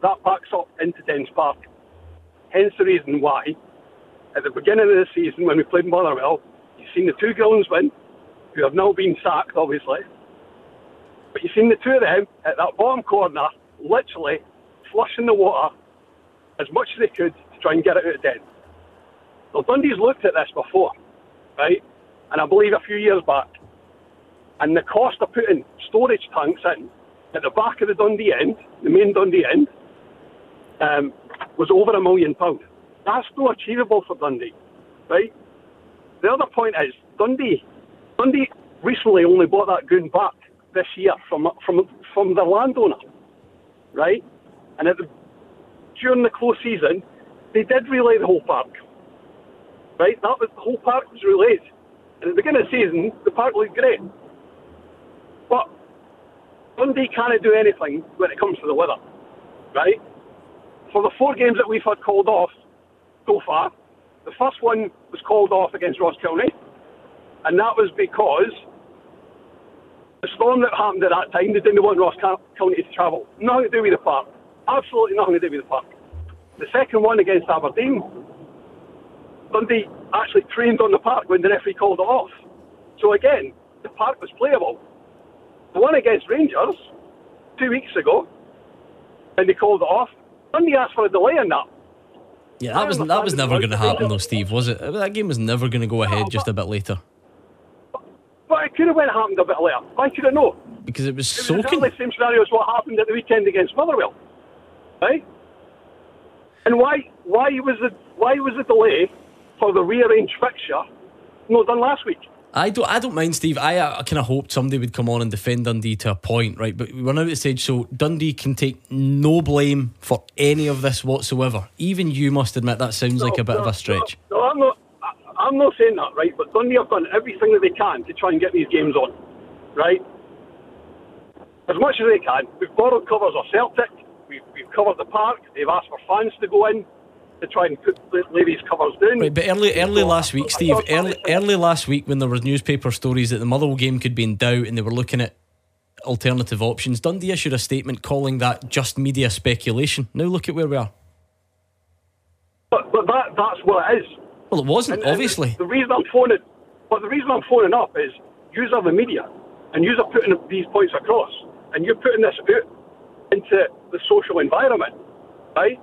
that backs up into Dens Park. Hence the reason why, at the beginning of the season, when we played Motherwell, you've seen the two Gillans win, who have now been sacked, obviously. But you've seen the two of them at that bottom corner, literally flushing the water as much as they could to try and get it out of Den. Now, Dundee's looked at this before, right? And I believe a few years back. And the cost of putting storage tanks in at the back of the Dundee end, the main Dundee end, um, was over a million pounds. That's not achievable for Dundee, right? The other point is, Dundee, Dundee recently only bought that goon back this year from from from the landowner, right? And at the, during the close season, they did relay the whole park, right? That was the whole park was relayed. And at the beginning of the season, the park looked great, but Dundee can't do anything when it comes to the weather, right? For the four games that we've had called off so far, the first one was called off against Ross County, and that was because the storm that happened at that time, they didn't want Ross County to travel. Nothing to do with the park. Absolutely nothing to do with the park. The second one against Aberdeen, Dundee actually trained on the park when the referee called it off. So again, the park was playable. The one against Rangers, two weeks ago, when they called it off, Dundee asked for a delay in that. Yeah, that was that was never going to happen though, Steve, was it? That game was never going to go ahead just a bit later. But it could have went happened a bit later. Why could it not? Because it was It was soaking. exactly the same scenario as what happened at the weekend against Motherwell, right? And why why was the why was the delay for the rearranged fixture not done last week? I don't I don't mind, Steve. I, I kind of hoped somebody would come on and defend Dundee to a point, right? But we're now at the stage, so Dundee can take no blame for any of this whatsoever. Even you must admit that sounds No, like a bit no, of a stretch. No, no, I'm not. I, I'm not saying that, right? But Dundee have done everything that they can to try and get these games on, right? As much as they can. We've borrowed covers of Celtic. We've, we've covered the park. They've asked for fans to go in to try and put, lay these covers down. Right, but early early last week, Steve, early, early last week when there was newspaper stories that the Motherwell game could be in doubt and they were looking at alternative options, Dundee issued a statement calling that just media speculation. Now look at where we are. But, but that that's what it is. Well, it wasn't, And- and obviously. The reason I'm phoning, but the reason I'm phoning up is yous are the media, and yous are putting these points across, and you're putting this out into the social environment, right?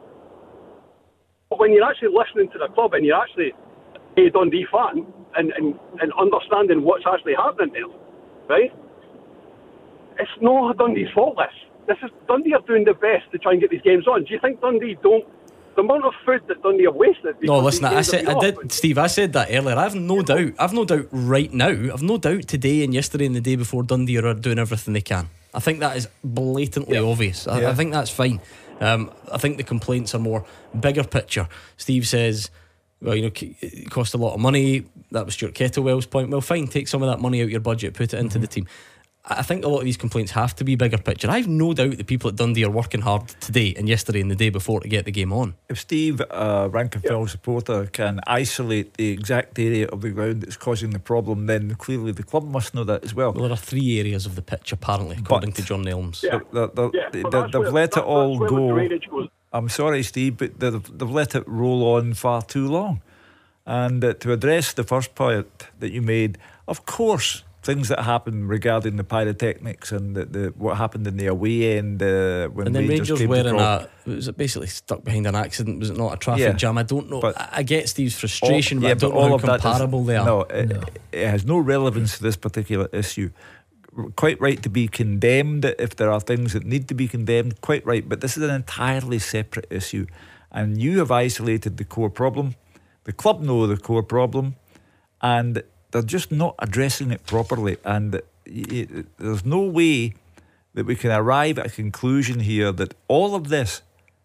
But when you're actually listening to the club and you're actually a Dundee fan and, and, and understanding what's actually happening there, right? It's not Dundee's fault, this. This is Dundee are doing their best to try and get these games on. Do you think Dundee don't? The amount of food that Dundee have wasted. No, because listen, these I games said, have I been did, off. Steve. I said that earlier. I've no doubt. I've no doubt right now. I've no doubt today and yesterday and the day before Dundee are doing everything they can. I think that is blatantly obvious. I, Yeah. I think that's fine. Um, I think the complaints are more bigger picture. Steve says, well, you know, c- it cost a lot of money. That was Stuart Kettlewell's point. Well, fine, take some of that money out of your budget, put it into the team. I think a lot of these complaints have to be bigger picture. I have no doubt the people at Dundee are working hard today and yesterday and the day before to get the game on. If Steve, a rank and file supporter, can isolate the exact area of the ground that's causing the problem, then clearly the club must know that as well. Well, there are three areas of the pitch, apparently, according to John Elms. Yeah. They're, they're, Yeah, they- but they're- that's they've where- let that- it all that's where the go. drainage goes. I'm sorry, Steve, but they've, they've let it roll on far too long. And uh, to address the first point that you made, of course, things that happen regarding the pyrotechnics and the, the what happened in the away end uh, when And then Rangers, Rangers came were to in drop. a, was it basically stuck behind an accident? Was it not a traffic Yeah. jam? I don't know. But I, I get Steve's frustration, all, but yeah, I don't but know all how of that is- comparable they are. No, it, it has no relevance to this particular issue. Quite right to be condemned if there are things that need to be condemned, quite right, but this is an entirely separate issue. And you have isolated the core problem. The club know the core problem, and they're just not addressing it properly. And y- y- there's no way that we can arrive at a conclusion here that all of this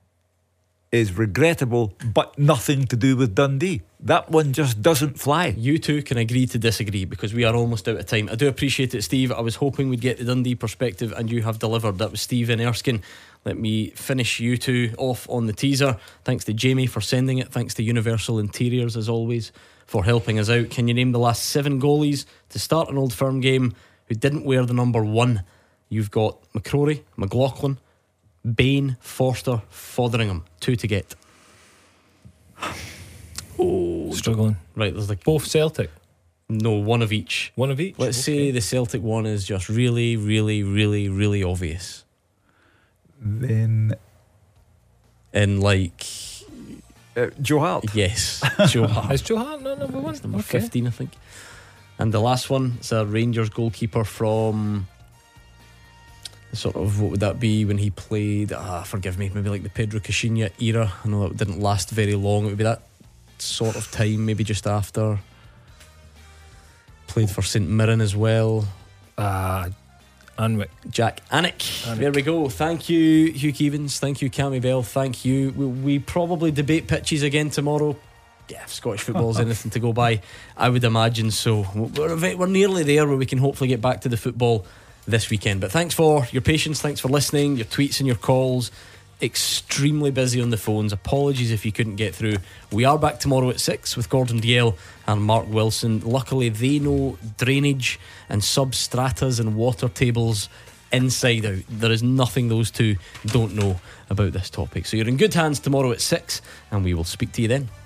is regrettable, but nothing to do with Dundee. That one just doesn't fly. You two can agree to disagree because we are almost out of time. I do appreciate it, Steve. I was hoping we'd get the Dundee perspective and you have delivered. That was Steve in Erskine. Let me finish you two off on the teaser. Thanks to Jamie for sending it. Thanks to Universal Interiors, as always, for helping us out. Can you name the last seven goalies to start an Old Firm game who didn't wear the number one? You've got McCrory, McLaughlin, Bain, Forster, Fotheringham. Two to get. Oh, struggling. Right, there's like both Celtic. No, one of each. One of each. Let's okay. say the Celtic one is just really, really, really, really obvious. Then, in like uh, Joe Hart. Yes, Joe Hart. Is Joe Hart not number one? It's number okay. fifteen, I think. And the last one is a Rangers goalkeeper from sort of, what would that be when he played? Ah, forgive me, maybe like the Pedro Caixinha era. I know that didn't last very long. It would be that sort of time, maybe just after. Played for Saint Mirren as well. Ah, uh, Anwick. Jack Annick. Annick. There we go. Thank you, Hugh Keevins. Thank you, Cammy Bell. Thank you. We, we probably debate pitches again tomorrow. Yeah, if Scottish football is anything to go by, I would imagine so. We're, we're nearly there where we can hopefully get back to the football this weekend. But thanks for your patience, thanks for listening, your tweets and your calls. Extremely busy on the phones. Apologies if you couldn't get through. We are back tomorrow at six with Gordon Dalziel and Mark Wilson. Luckily they know drainage and substratas and water tables inside out. There is nothing those two don't know about this topic. So you're in good hands tomorrow at six, and we will speak to you then.